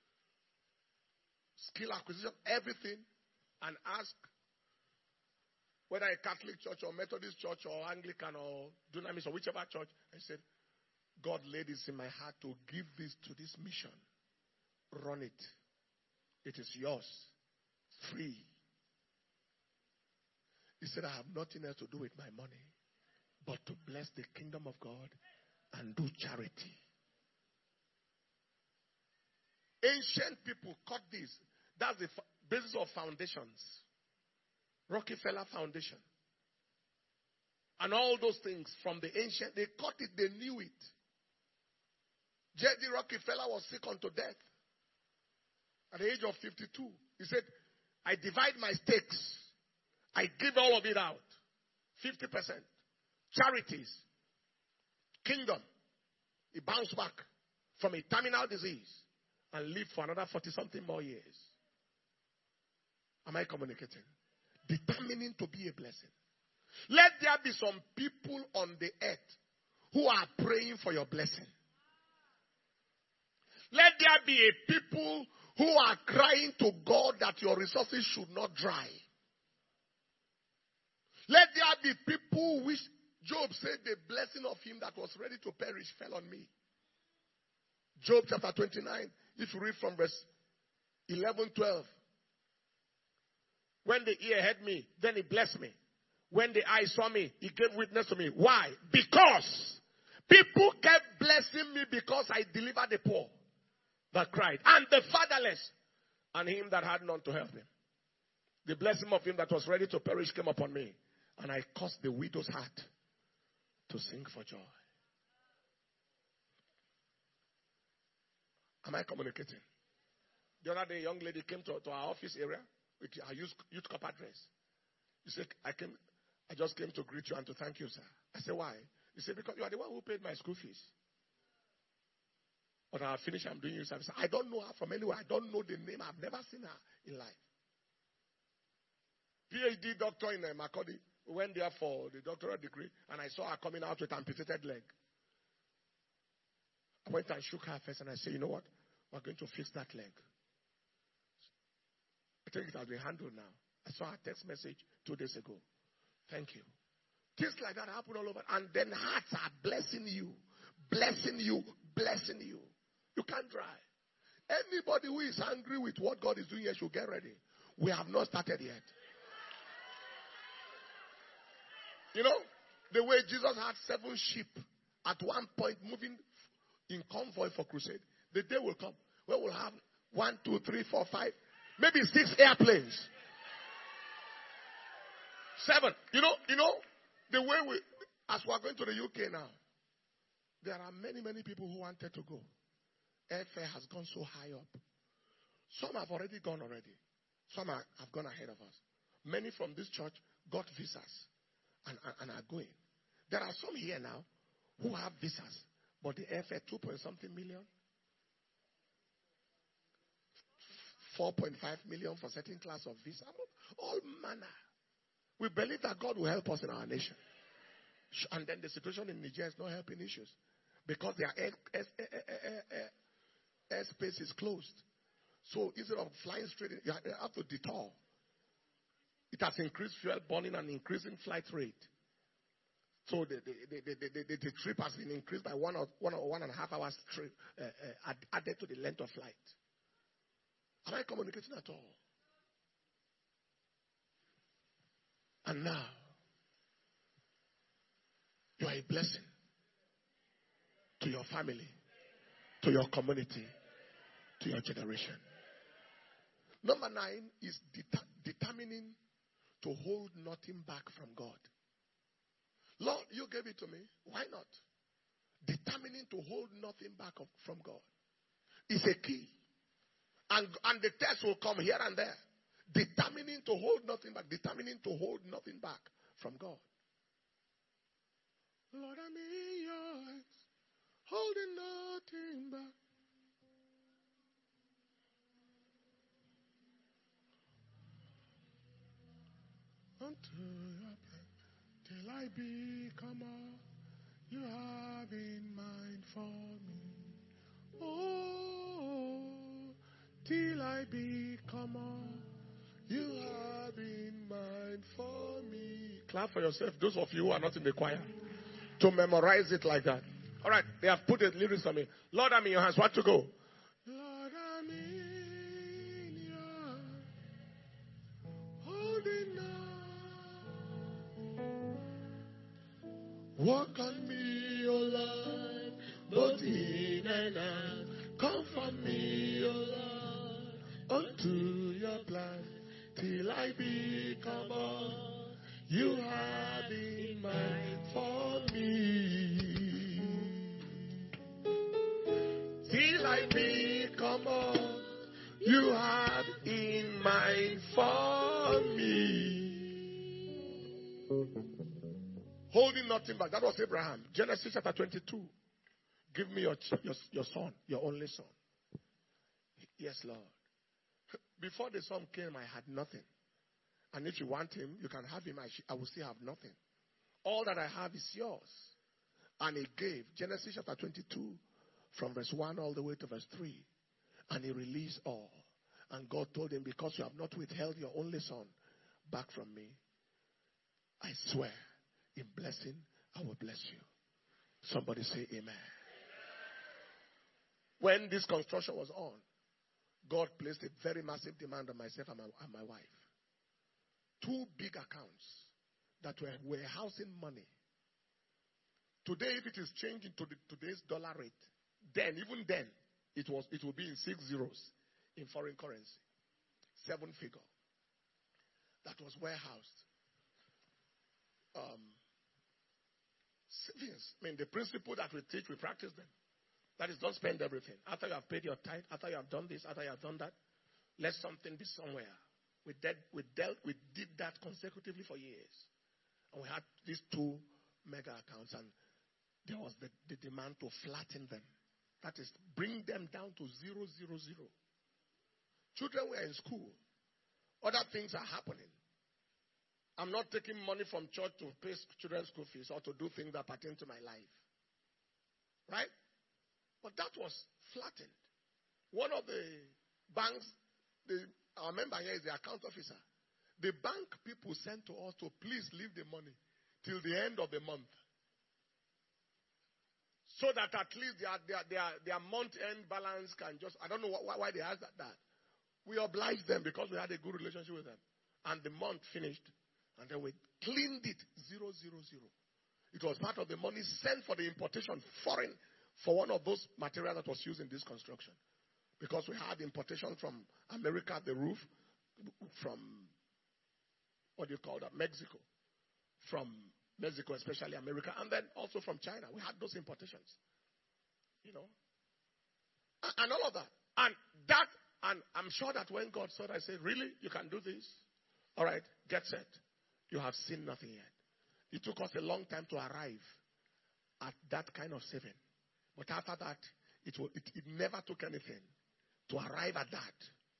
skill acquisition, everything, and ask whether a Catholic church or Methodist church or Anglican or Dunamis or whichever church, I said, God laid this in my heart to give this to this mission. Run it. It is yours. Free. He said, I have nothing else to do with my money but to bless the kingdom of God and do charity. Ancient people caught this. That's the basis of foundations. Rockefeller Foundation. And all those things from the ancient, they caught it, they knew it. J.D. Rockefeller was sick unto death at the age of 52. He said, I divide my stakes. I give all of it out. 50%. Charities. Kingdom. He bounced back from a terminal disease and lived for another 40-something more years. Am I communicating? Determining to be a blessing. Let there be some people on the earth who are praying for your blessing. Let there be a people who are crying to God that your resources should not dry. Let there be people which Job said the blessing of him that was ready to perish fell on me. Job chapter 29, if you read from verse 11, 12. When the ear heard me, then he blessed me. When the eye saw me, he gave witness to me. Why? Because people kept blessing me because I delivered the poor that cried, and the fatherless, and him that had none to help him. The blessing of him that was ready to perish came upon me, and I caused the widow's heart to sing for joy. Am I communicating? The other day, a young lady came to our office area with her youth corp address. He said, I just came to greet you and to thank you, sir. I said, why? He said, because you are the one who paid my school fees. But I finished, I'm doing you service. I don't know her from anywhere. I don't know the name. I've never seen her in life. PhD doctor in Makurdi. We went there for the doctoral degree, and I saw her coming out with an amputated leg. I went and shook her face, and I said, you know what? We're going to fix that leg. I think it has been handled now. I saw her text message 2 days ago. Thank you. Things like that happen all over. And then hearts are blessing you. Blessing you. Blessing you. You can't dry. Anybody who is angry with what God is doing here should get ready. We have not started yet. You know, the way Jesus had 7 sheep at one point moving in convoy for crusade, the day will come where we'll have 1, 2, 3, 4, 5, maybe 6 airplanes. 7. You know, the way as we're going to the UK now, there are many, many people who wanted to go. Airfare has gone so high up. Some have already gone already. Some have gone ahead of us. Many from this church got visas and are going. There are some here now who have visas, but the airfare 2-point-something million, 4.5 million for certain class of visa, all manner. We believe that God will help us in our nation. And then the situation in Nigeria is not helping issues because their airspace is closed. So instead of flying straight, you have to detour. It has increased fuel burning and increasing flight rate. So the trip has been increased by 1 or 1.5 hours trip added to the length of flight. Am I communicating at all? And now, you are a blessing to your family, to your community, to your generation. Number 9 is determining to hold nothing back from God. Lord, you gave it to me. Why not? Determining to hold nothing back from God is a key. And the test will come here and there. Determining to hold nothing back. Determining to hold nothing back from God. Lord, I'm in your hands, holding nothing back. Until your plan, till I become all you have in mind for me. Oh, till I become all you have in mind for me. Clap for yourself, those of you who are not in the choir, to memorize it like that. All right, they have put the lyrics on me. Lord, I'm in your hands. What to go? Lord, I'm in your hands, holding on. Walk on me, O Lord, both in and out. Comfort me, O Lord, unto your plan, till I become all you have in mind for me. Till I become all you have in mind for me. Holding nothing back. That was Abraham. Genesis chapter 22. Give me your son, your only son. Yes, Lord. Before the son came, I had nothing. And if you want him, you can have him. I will still have nothing. All that I have is yours. And he gave. Genesis chapter 22 from verse 1 all the way to verse 3. And he released all. And God told him, because you have not withheld your only son back from me, I swear, in blessing, I will bless you. Somebody say amen. When this construction was on, God placed a very massive demand on myself and my wife. 2 big accounts that were housing money. Today, if it is changing to today's dollar rate, even then, it will be in 6 zeros in foreign currency. 7 figure. That was warehoused. Savings. I mean, the principle that we teach, we practice them. That is, don't spend everything. After you have paid your tithe, after you have done this, after you have done that, let something be somewhere. We did that consecutively for years. And we had these 2 mega accounts, and there was the demand to flatten them. That is, bring them down to 0, 0, 0. Children were in school. Other things are happening. I'm not taking money from church to pay children's school fees or to do things that pertain to my life. Right? But that was flattened. One of the banks, our member here is the account officer. The bank people sent to us to please leave the money till the end of the month. So that at least their month-end balance can just, I don't know why they asked that. We obliged them because we had a good relationship with them. And the month finished. And then we cleaned it 0, 0, 0. It was part of the money sent for the importation foreign for one of those materials that was used in this construction. Because we had importation from America, the roof, from, what do you call that, Mexico. From Mexico, especially America, and then also from China. We had those importations. You know. And all of that. And I'm sure that when God saw that, I said, really? You can do this? All right, get set. You have seen nothing yet. It took us a long time to arrive at that kind of saving. But after that, it never took anything to arrive at that.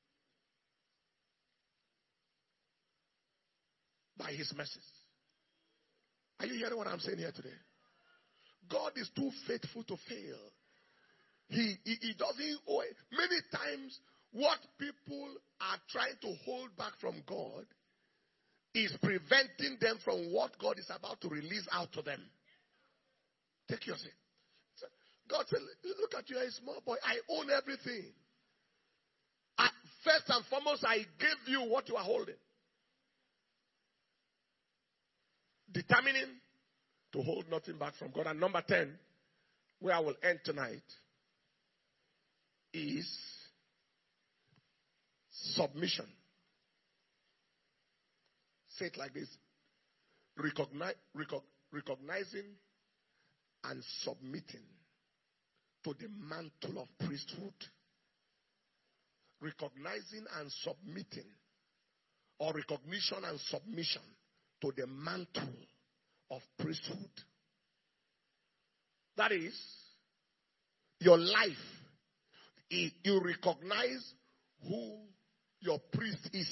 By his mercies. Are you hearing what I'm saying here today? God is too faithful to fail. He doesn't owe it. Many times, what people are trying to hold back from God is preventing them from what God is about to release out to them. Take your seat. God said, look at you, you're a small boy. I own everything. First and foremost, I gave you what you are holding. Determining to hold nothing back from God. And number 10, where I will end tonight, is submission. Say it like this. Recognizing and submitting to the mantle of priesthood. Recognizing and submitting, or recognition and submission to the mantle of priesthood. That is, your life, you recognize who your priest is,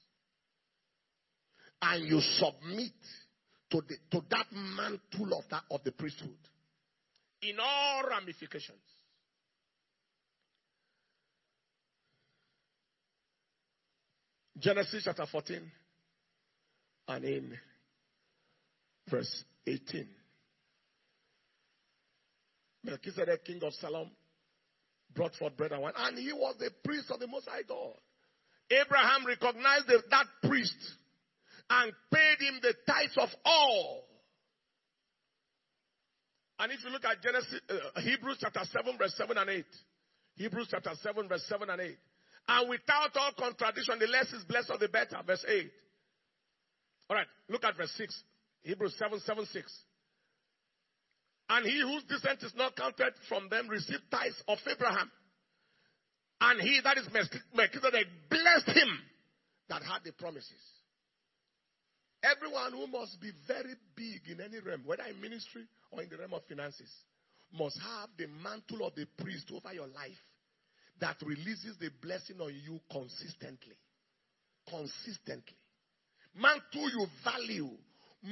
and you submit to that mantle of the priesthood in all ramifications. Genesis chapter 14 and in verse 18. Melchizedek, king of Salem, brought forth bread and wine, and he was the priest of the Most High God. Abraham recognized that priest and paid him the tithes of all. And if you look at Hebrews chapter 7 verse 7 and 8. Hebrews chapter 7 verse 7 and 8. And without all contradiction, the less is blessed of the better. Verse 8. All right, look at verse 6. Hebrews 7, 7, 6. And he whose descent is not counted from them received tithes of Abraham. And he, that is Melchizedek, blessed him that had the promises. Everyone who must be very big in any realm, whether in ministry or in the realm of finances, must have the mantle of the priest over your life that releases the blessing on you consistently. Consistently. Mantle you value.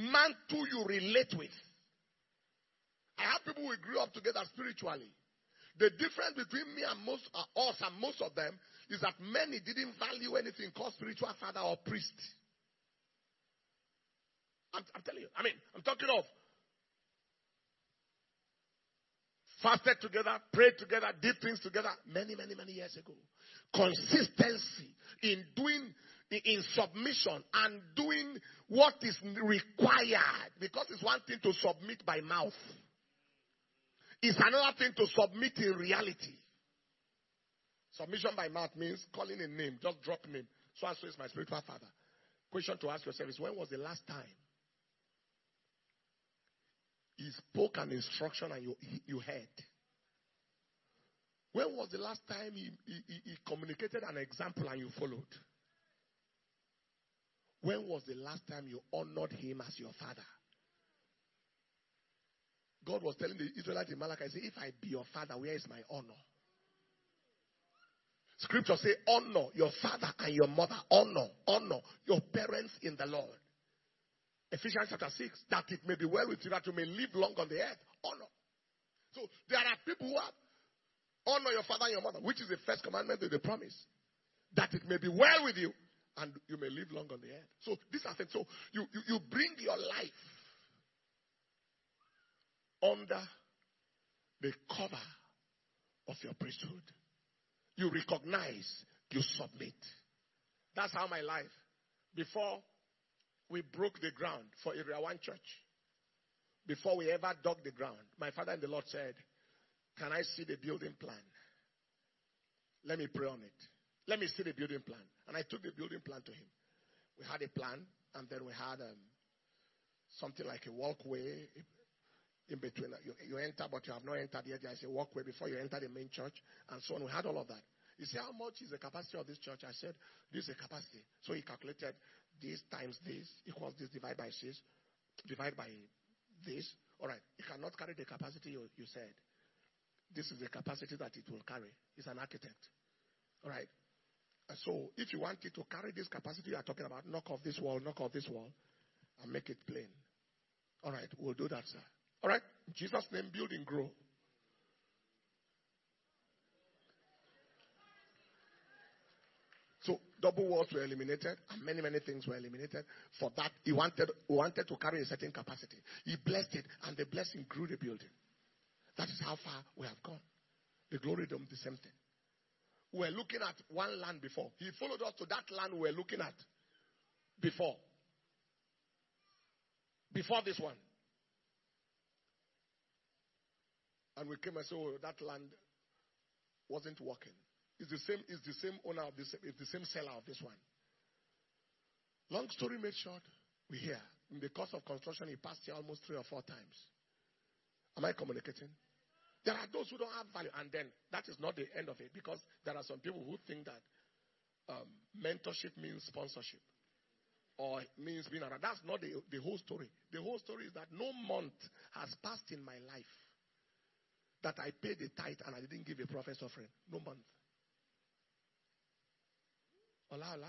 Mantle you relate with. I have people who grew up together spiritually. The difference between me and us and most of them is that many didn't value anything called spiritual father or priest. I'm telling you. I'm talking of fasted together, prayed together, did things together many, many, many years ago. Consistency in doing, in submission and doing what is required. Because it's one thing to submit by mouth. It's another thing to submit in reality. Submission by mouth means calling a name, just drop a name. So and so is my spiritual father. Question to ask yourself is, when was the last time he spoke an instruction and you heard? When was the last time he communicated an example and you followed? When was the last time you honored him as your father? God was telling the Israelites in Malachi, say, if I be your father, where is my honor? Scripture say, honor your father and your mother. Honor your parents in the Lord. Ephesians chapter 6, that it may be well with you, that you may live long on the earth. Honor. So there are people who have honor your father and your mother, which is the first commandment of the promise. That it may be well with you and you may live long on the earth. So these are things. So you bring your life under the cover of your priesthood. You recognize, you submit. That's how my life, before we broke the ground for Area 1 Church, before we ever dug the ground, my father in the Lord said, can I see the building plan? Let me pray on it. Let me see the building plan. And I took the building plan to him. We had a plan, and then we had something like a walkway in between. You enter, but you have not entered yet. There is a walkway before you enter the main church, and so on. We had all of that. He said, how much is the capacity of this church? I said, this is the capacity. So he calculated this times this equals this divided by 6, divided by this. All right. It cannot carry the capacity you said. This is the capacity that it will carry. He's an architect. All right. And so if you want it to carry this capacity you are talking about, knock off this wall, and make it plain. All right. We'll do that, sir. All right. In Jesus' name, build and grow. So double walls were eliminated, and many, many things were eliminated. For that, he wanted to carry a certain capacity. He blessed it, and the blessing grew the building. That is how far we have gone. The glory dome, the same thing. We were looking at one land before. He followed us to that land we were looking at before. Before this one. And we came and said, oh, that land wasn't working. It's the same owner of this, it's the same seller of this one. Long story made short, we hear. In the course of construction, he passed here almost 3 or 4 times. Am I communicating? There are those who don't have value. And then that is not the end of it, because there are some people who think that mentorship means sponsorship or means being around. That's not the whole story. The whole story is that no month has passed in my life that I paid the tithe and I didn't give a prophet's offering. No month. Ola.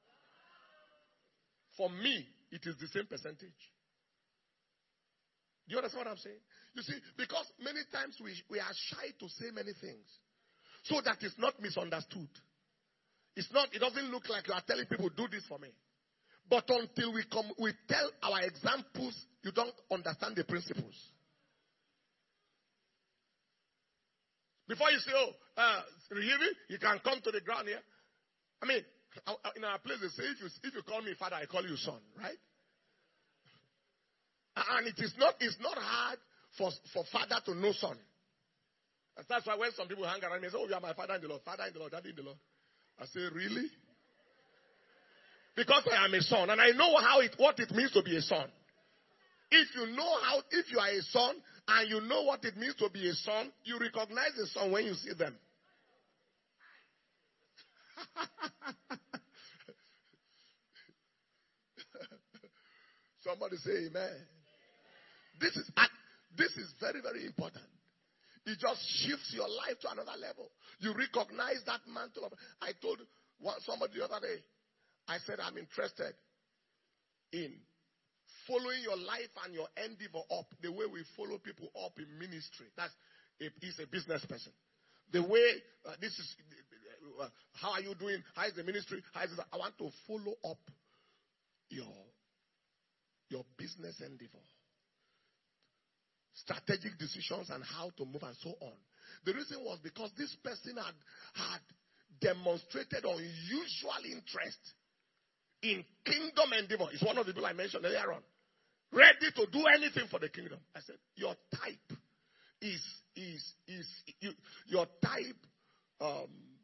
For me, it is the same percentage. Do you understand what I'm saying? You see, because many times we are shy to say many things, so that it's not misunderstood. It doesn't look like you are telling people, do this for me. But until we tell our examples, you don't understand the principles. Before you say, really? You can come to the ground here. I mean, in our place, they say, if you call me father, I call you son, right? And it's not hard for father to know son. And that's why when some people hang around me and say, oh, you are my father in the Lord, daddy in the Lord. I say, really? Because I am a son, and I know what it means to be a son. If you are a son, and you know what it means to be a son, you recognize the son when you see them. Somebody say amen. This is very, very important. It just shifts your life to another level. You recognize that mantle of. I told somebody the other day, I said, I'm interested in following your life and your endeavor up the way we follow people up in ministry. He's a business person. the way this is. How are you doing? How is the ministry? How is this? I want to follow up your business endeavor, strategic decisions, and how to move and so on. The reason was because this person had demonstrated unusual interest in kingdom endeavor. It's one of the people I mentioned earlier on. Ready to do anything for the kingdom. I said, your type your type.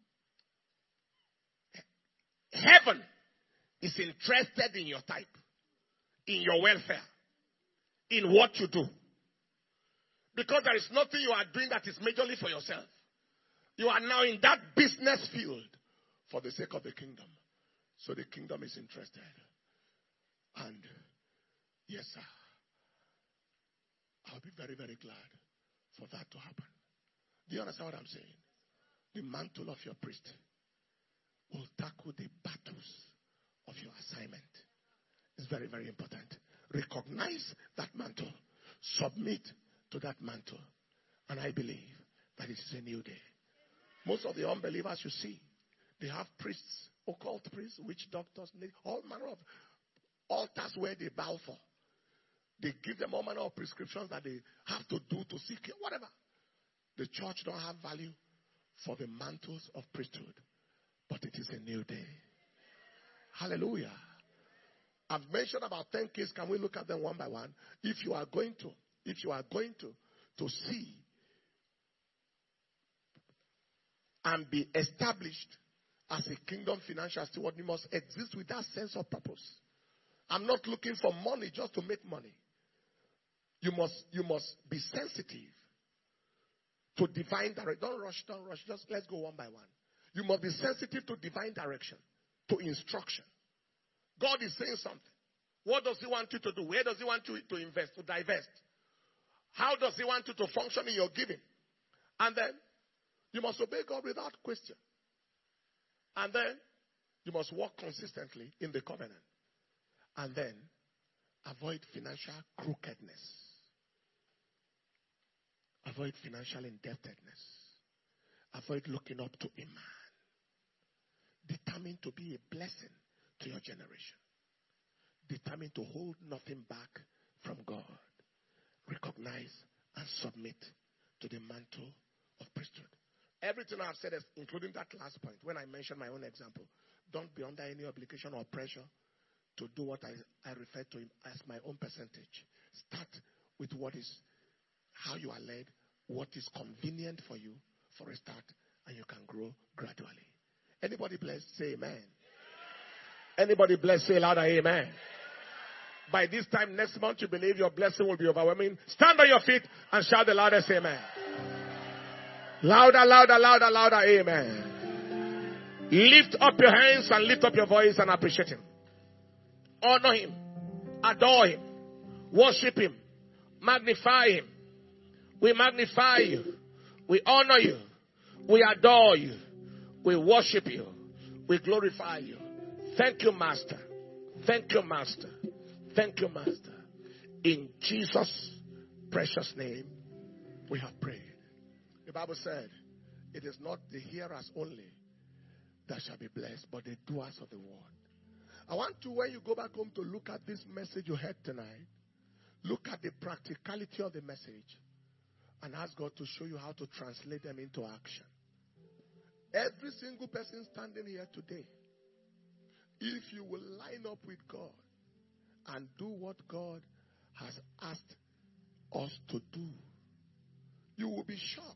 Heaven is interested in your type, in your welfare, in what you do. Because there is nothing you are doing that is majorly for yourself. You are now in that business field for the sake of the kingdom. So the kingdom is interested. And yes, sir, I'll be very, very glad for that to happen. Do you understand what I'm saying? The mantle of your priest will tackle the battles of your assignment. It's very, very important. Recognize that mantle. Submit to that mantle. And I believe that it is a new day. Most of the unbelievers you see, they have priests, occult priests, witch doctors, all manner of altars where they bow for. They give them all manner of prescriptions that they have to do to seek whatever. The church don't have value for the mantles of priesthood. But it is a new day. Hallelujah. I've mentioned about 10 cases. Can we look at them one by one? If you are going to see and be established as a kingdom financial steward, you must exist with that sense of purpose. I'm not looking for money just to make money. You must be sensitive to divine direction. Don't rush. Just let's go one by one. You must be sensitive to divine direction, to instruction. God is saying something. What does He want you to do? Where does He want you to invest, to divest? How does He want you to function in your giving? And then you must obey God without question. And then you must walk consistently in the covenant. And then avoid financial crookedness. Avoid financial indebtedness. Avoid looking up to a man. Determined to be a blessing to your generation. Determined to hold nothing back from God. Recognize and submit to the mantle of priesthood. Everything I've said, including that last point, when I mentioned my own example, don't be under any obligation or pressure to do what I refer to as my own percentage. Start with how you are led, what is convenient for you for a start, and you can grow gradually. Anybody blessed? Say amen. Anybody blessed? Say louder, amen. By this time next month, you believe your blessing will be overwhelming. Stand on your feet and shout the loudest amen. Louder, louder, louder, louder, amen. Lift up your hands and lift up your voice and appreciate Him. Honor Him. Adore Him. Worship Him. Magnify Him. We magnify you. We honor you. We adore you. We worship you. We glorify you. Thank you, Master. Thank you, Master. Thank you, Master. In Jesus' precious name, we have prayed. The Bible said, it is not the hearers only that shall be blessed, but the doers of the word. I want you, when you go back home, to look at this message you heard tonight. Look at the practicality of the message and ask God to show you how to translate them into action. Every single person standing here today, if you will line up with God and do what God has asked us to do, you will be shocked.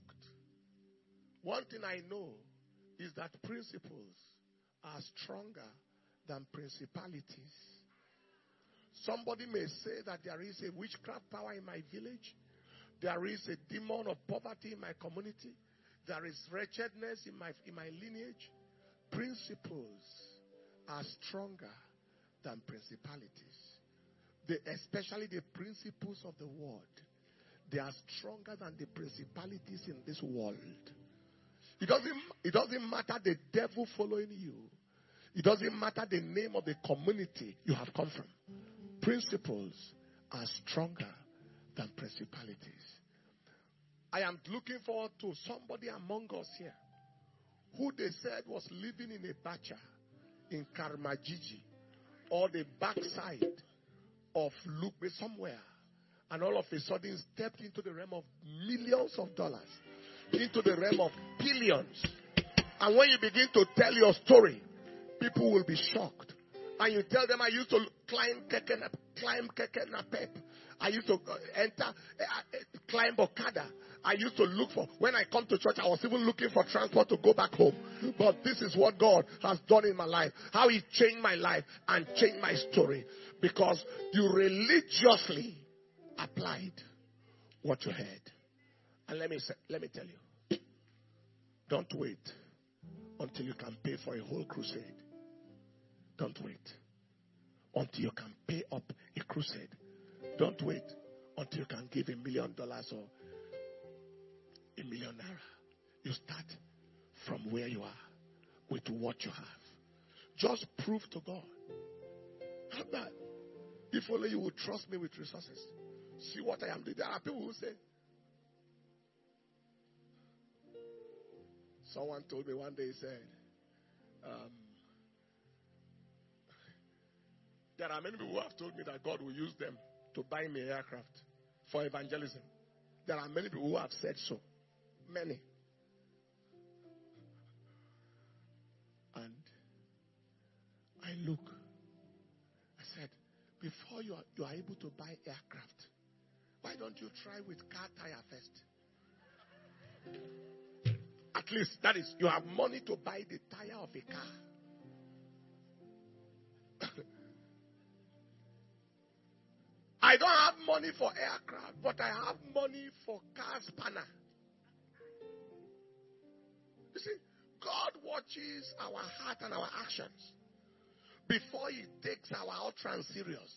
One thing I know is that principles are stronger than principalities. Somebody may say that there is a witchcraft power in my village. There is a demon of poverty in my community. There is wretchedness in my lineage. Principles are stronger than principalities. Especially the principles of the word. They are stronger than the principalities in this world. It doesn't matter the devil following you. It doesn't matter the name of the community you have come from. Principles are stronger than principalities. I am looking forward to somebody among us here who they said was living in a bacha in Karmajiji or the backside of Lukbe somewhere, and all of a sudden stepped into the realm of millions of dollars, into the realm of billions. And when you begin to tell your story, people will be shocked. And you tell them, I used to climb Keke Napep. I used to climb Okada. I used to look for, when I come to church, I was even looking for transport to go back home. But this is what God has done in my life. How He changed my life and changed my story. Because you religiously applied what you heard. And let me tell you, don't wait until you can pay for a whole crusade. Don't wait until you can pay up a crusade. Don't wait until you can give $1 million or $1 million. You start from where you are with what you have. Just prove to God. How bad? If only you would trust me with resources. See what I am doing. There are people who say, someone told me one day, he said, there are many people who have told me that God will use them to buy me aircraft for evangelism. There are many people who have said so. Many. And I look. I said, before you are able to buy aircraft, why don't you try with car tire first? At least, that is, you have money to buy the tire of a car. I don't have money for aircraft, but I have money for car spanner. You see, God watches our heart and our actions before He takes our utterance serious.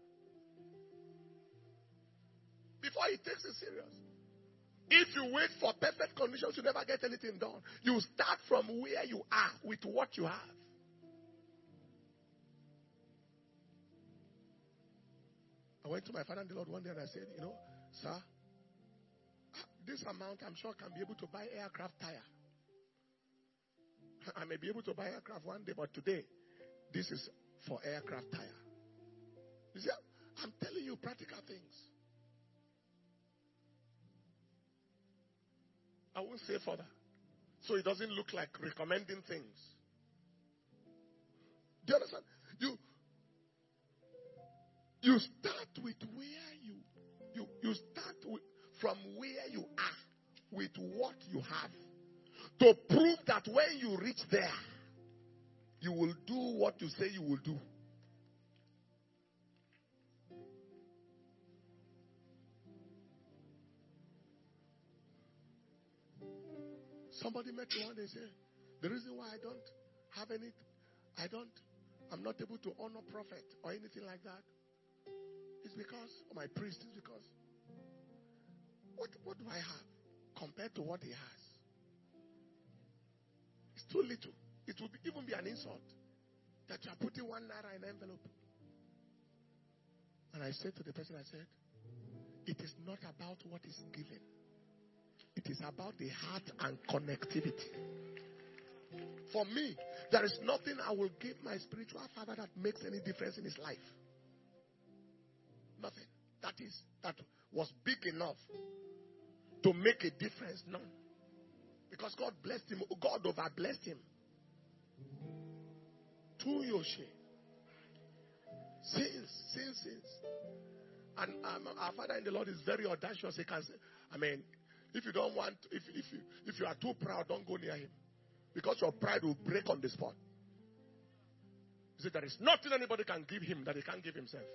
Before He takes it serious. If you wait for perfect conditions, you never get anything done. You start from where you are with what you have. I went to my father and the Lord one day and I said, sir, this amount I'm sure can be able to buy aircraft tire. I may be able to buy aircraft one day, but today, this is for aircraft tire. You see, I'm telling you practical things. I won't say further. So it doesn't look like recommending things. Do you understand? You start with where you start with, from where you are with what you have, to prove that when you reach there, you will do what you say you will do. Somebody met me one day and said, the reason why I'm not able to honor prophet or anything like that is because, or my priest is because, what do I have compared to what he has? It's too little. It would even be an insult that you are putting 1 naira in an envelope. And I said to the person, I said, it is not about what is given. It is about the heart and connectivity. For me, there is nothing I will give my spiritual father that makes any difference in his life. Nothing. That was big enough to make a difference. None. Because God blessed him. God over blessed him. To Yoshi. Since. And our father in the Lord is very audacious. He can say, if you don't want, if you are too proud, don't go near him. Because your pride will break on the spot. He said, there is nothing anybody can give him that he can't give himself.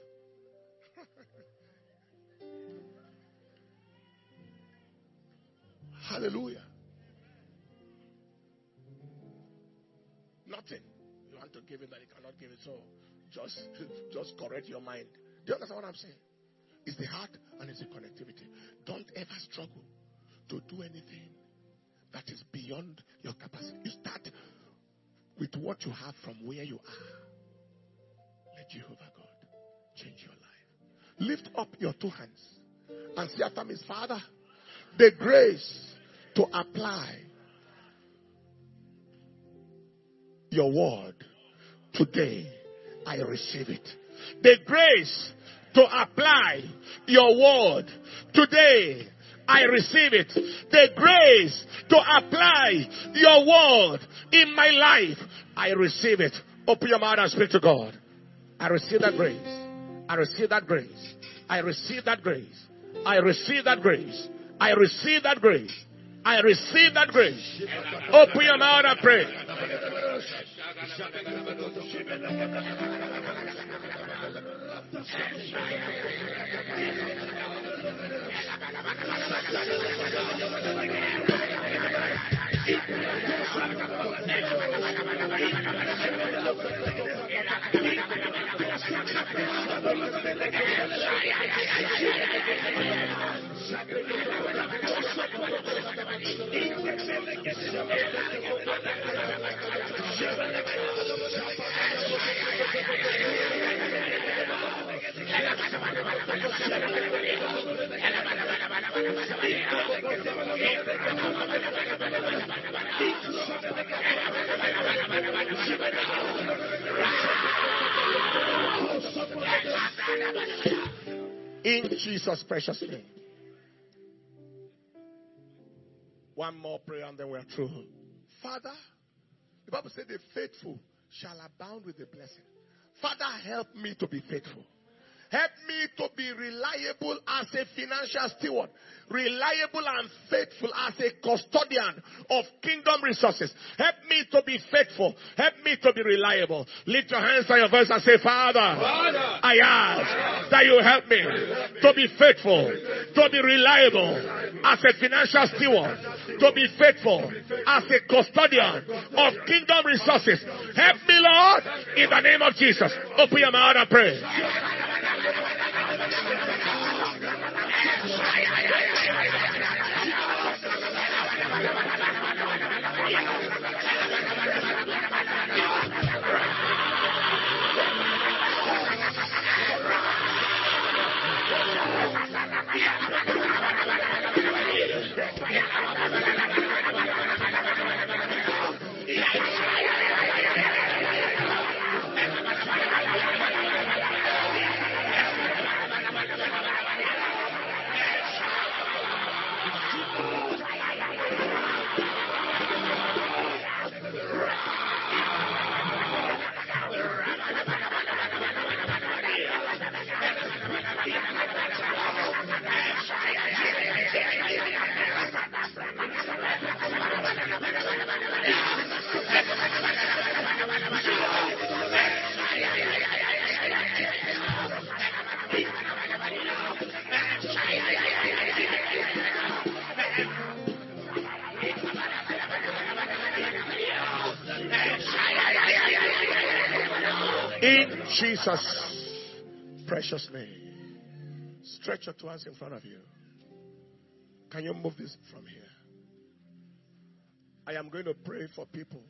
Hallelujah. Nothing. You want to give him that he cannot give it. So just correct your mind. Do you understand what I'm saying? It's the heart and it's the connectivity. Don't ever struggle to do anything that is beyond your capacity. You start with what you have from where you are. Let Jehovah God change your life. Lift up your 2 hands and say after me, Father, The grace to apply your word. Today, I receive it. The grace to apply your word. Today, I receive it. The grace to apply your word in my life. I receive it. Open your mouth and speak to God. I receive that grace. I receive that grace. I receive that grace. I receive that grace. I receive that grace. I receive that grace. Open your mouth and pray. In Jesus' precious name. One more prayer and then we're through. Father, the Bible said the faithful shall abound with the blessing. Father, help me to be faithful. Help me to be reliable as a financial steward. Reliable and faithful as a custodian of kingdom resources. Help me to be faithful. Help me to be reliable. Lift your hands on your voice and say, Father, I ask that you help me to be faithful, to be reliable as a financial steward, to be faithful as a custodian of kingdom resources. Help me, Lord, in the name of Jesus. Open your mouth and pray. In Jesus' precious name. Stretch your two hands in front of you. Can you move this from here? I am going to pray for people.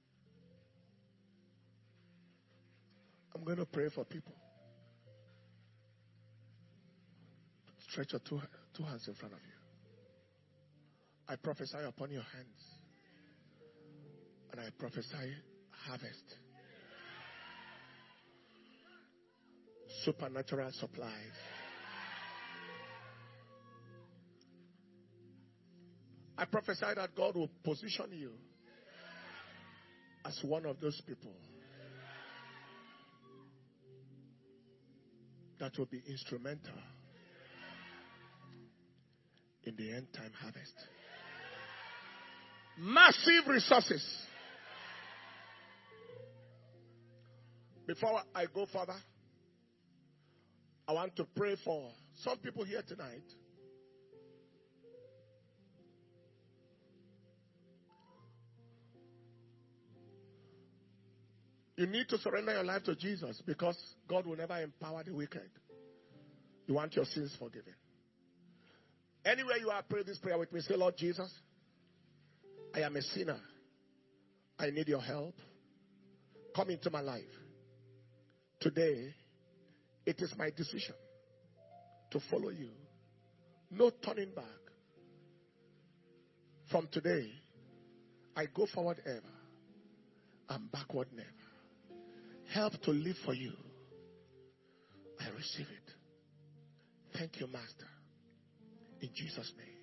I'm going to pray for people. Stretch your two hands in front of you. I prophesy upon your hands. And I prophesy harvest. Supernatural supplies. I prophesy that God will position you as one of those people that will be instrumental in the end time harvest. Massive resources. Before I go further, I want to pray for some people here tonight. You need to surrender your life to Jesus because God will never empower the wicked. You want your sins forgiven. Anywhere you are, pray this prayer with me. Say, Lord Jesus, I am a sinner. I need your help. Come into my life. Today, it is my decision to follow you. No turning back. From today, I go forward ever and backward never. Help to live for you. I receive it. Thank you, Master. In Jesus' name.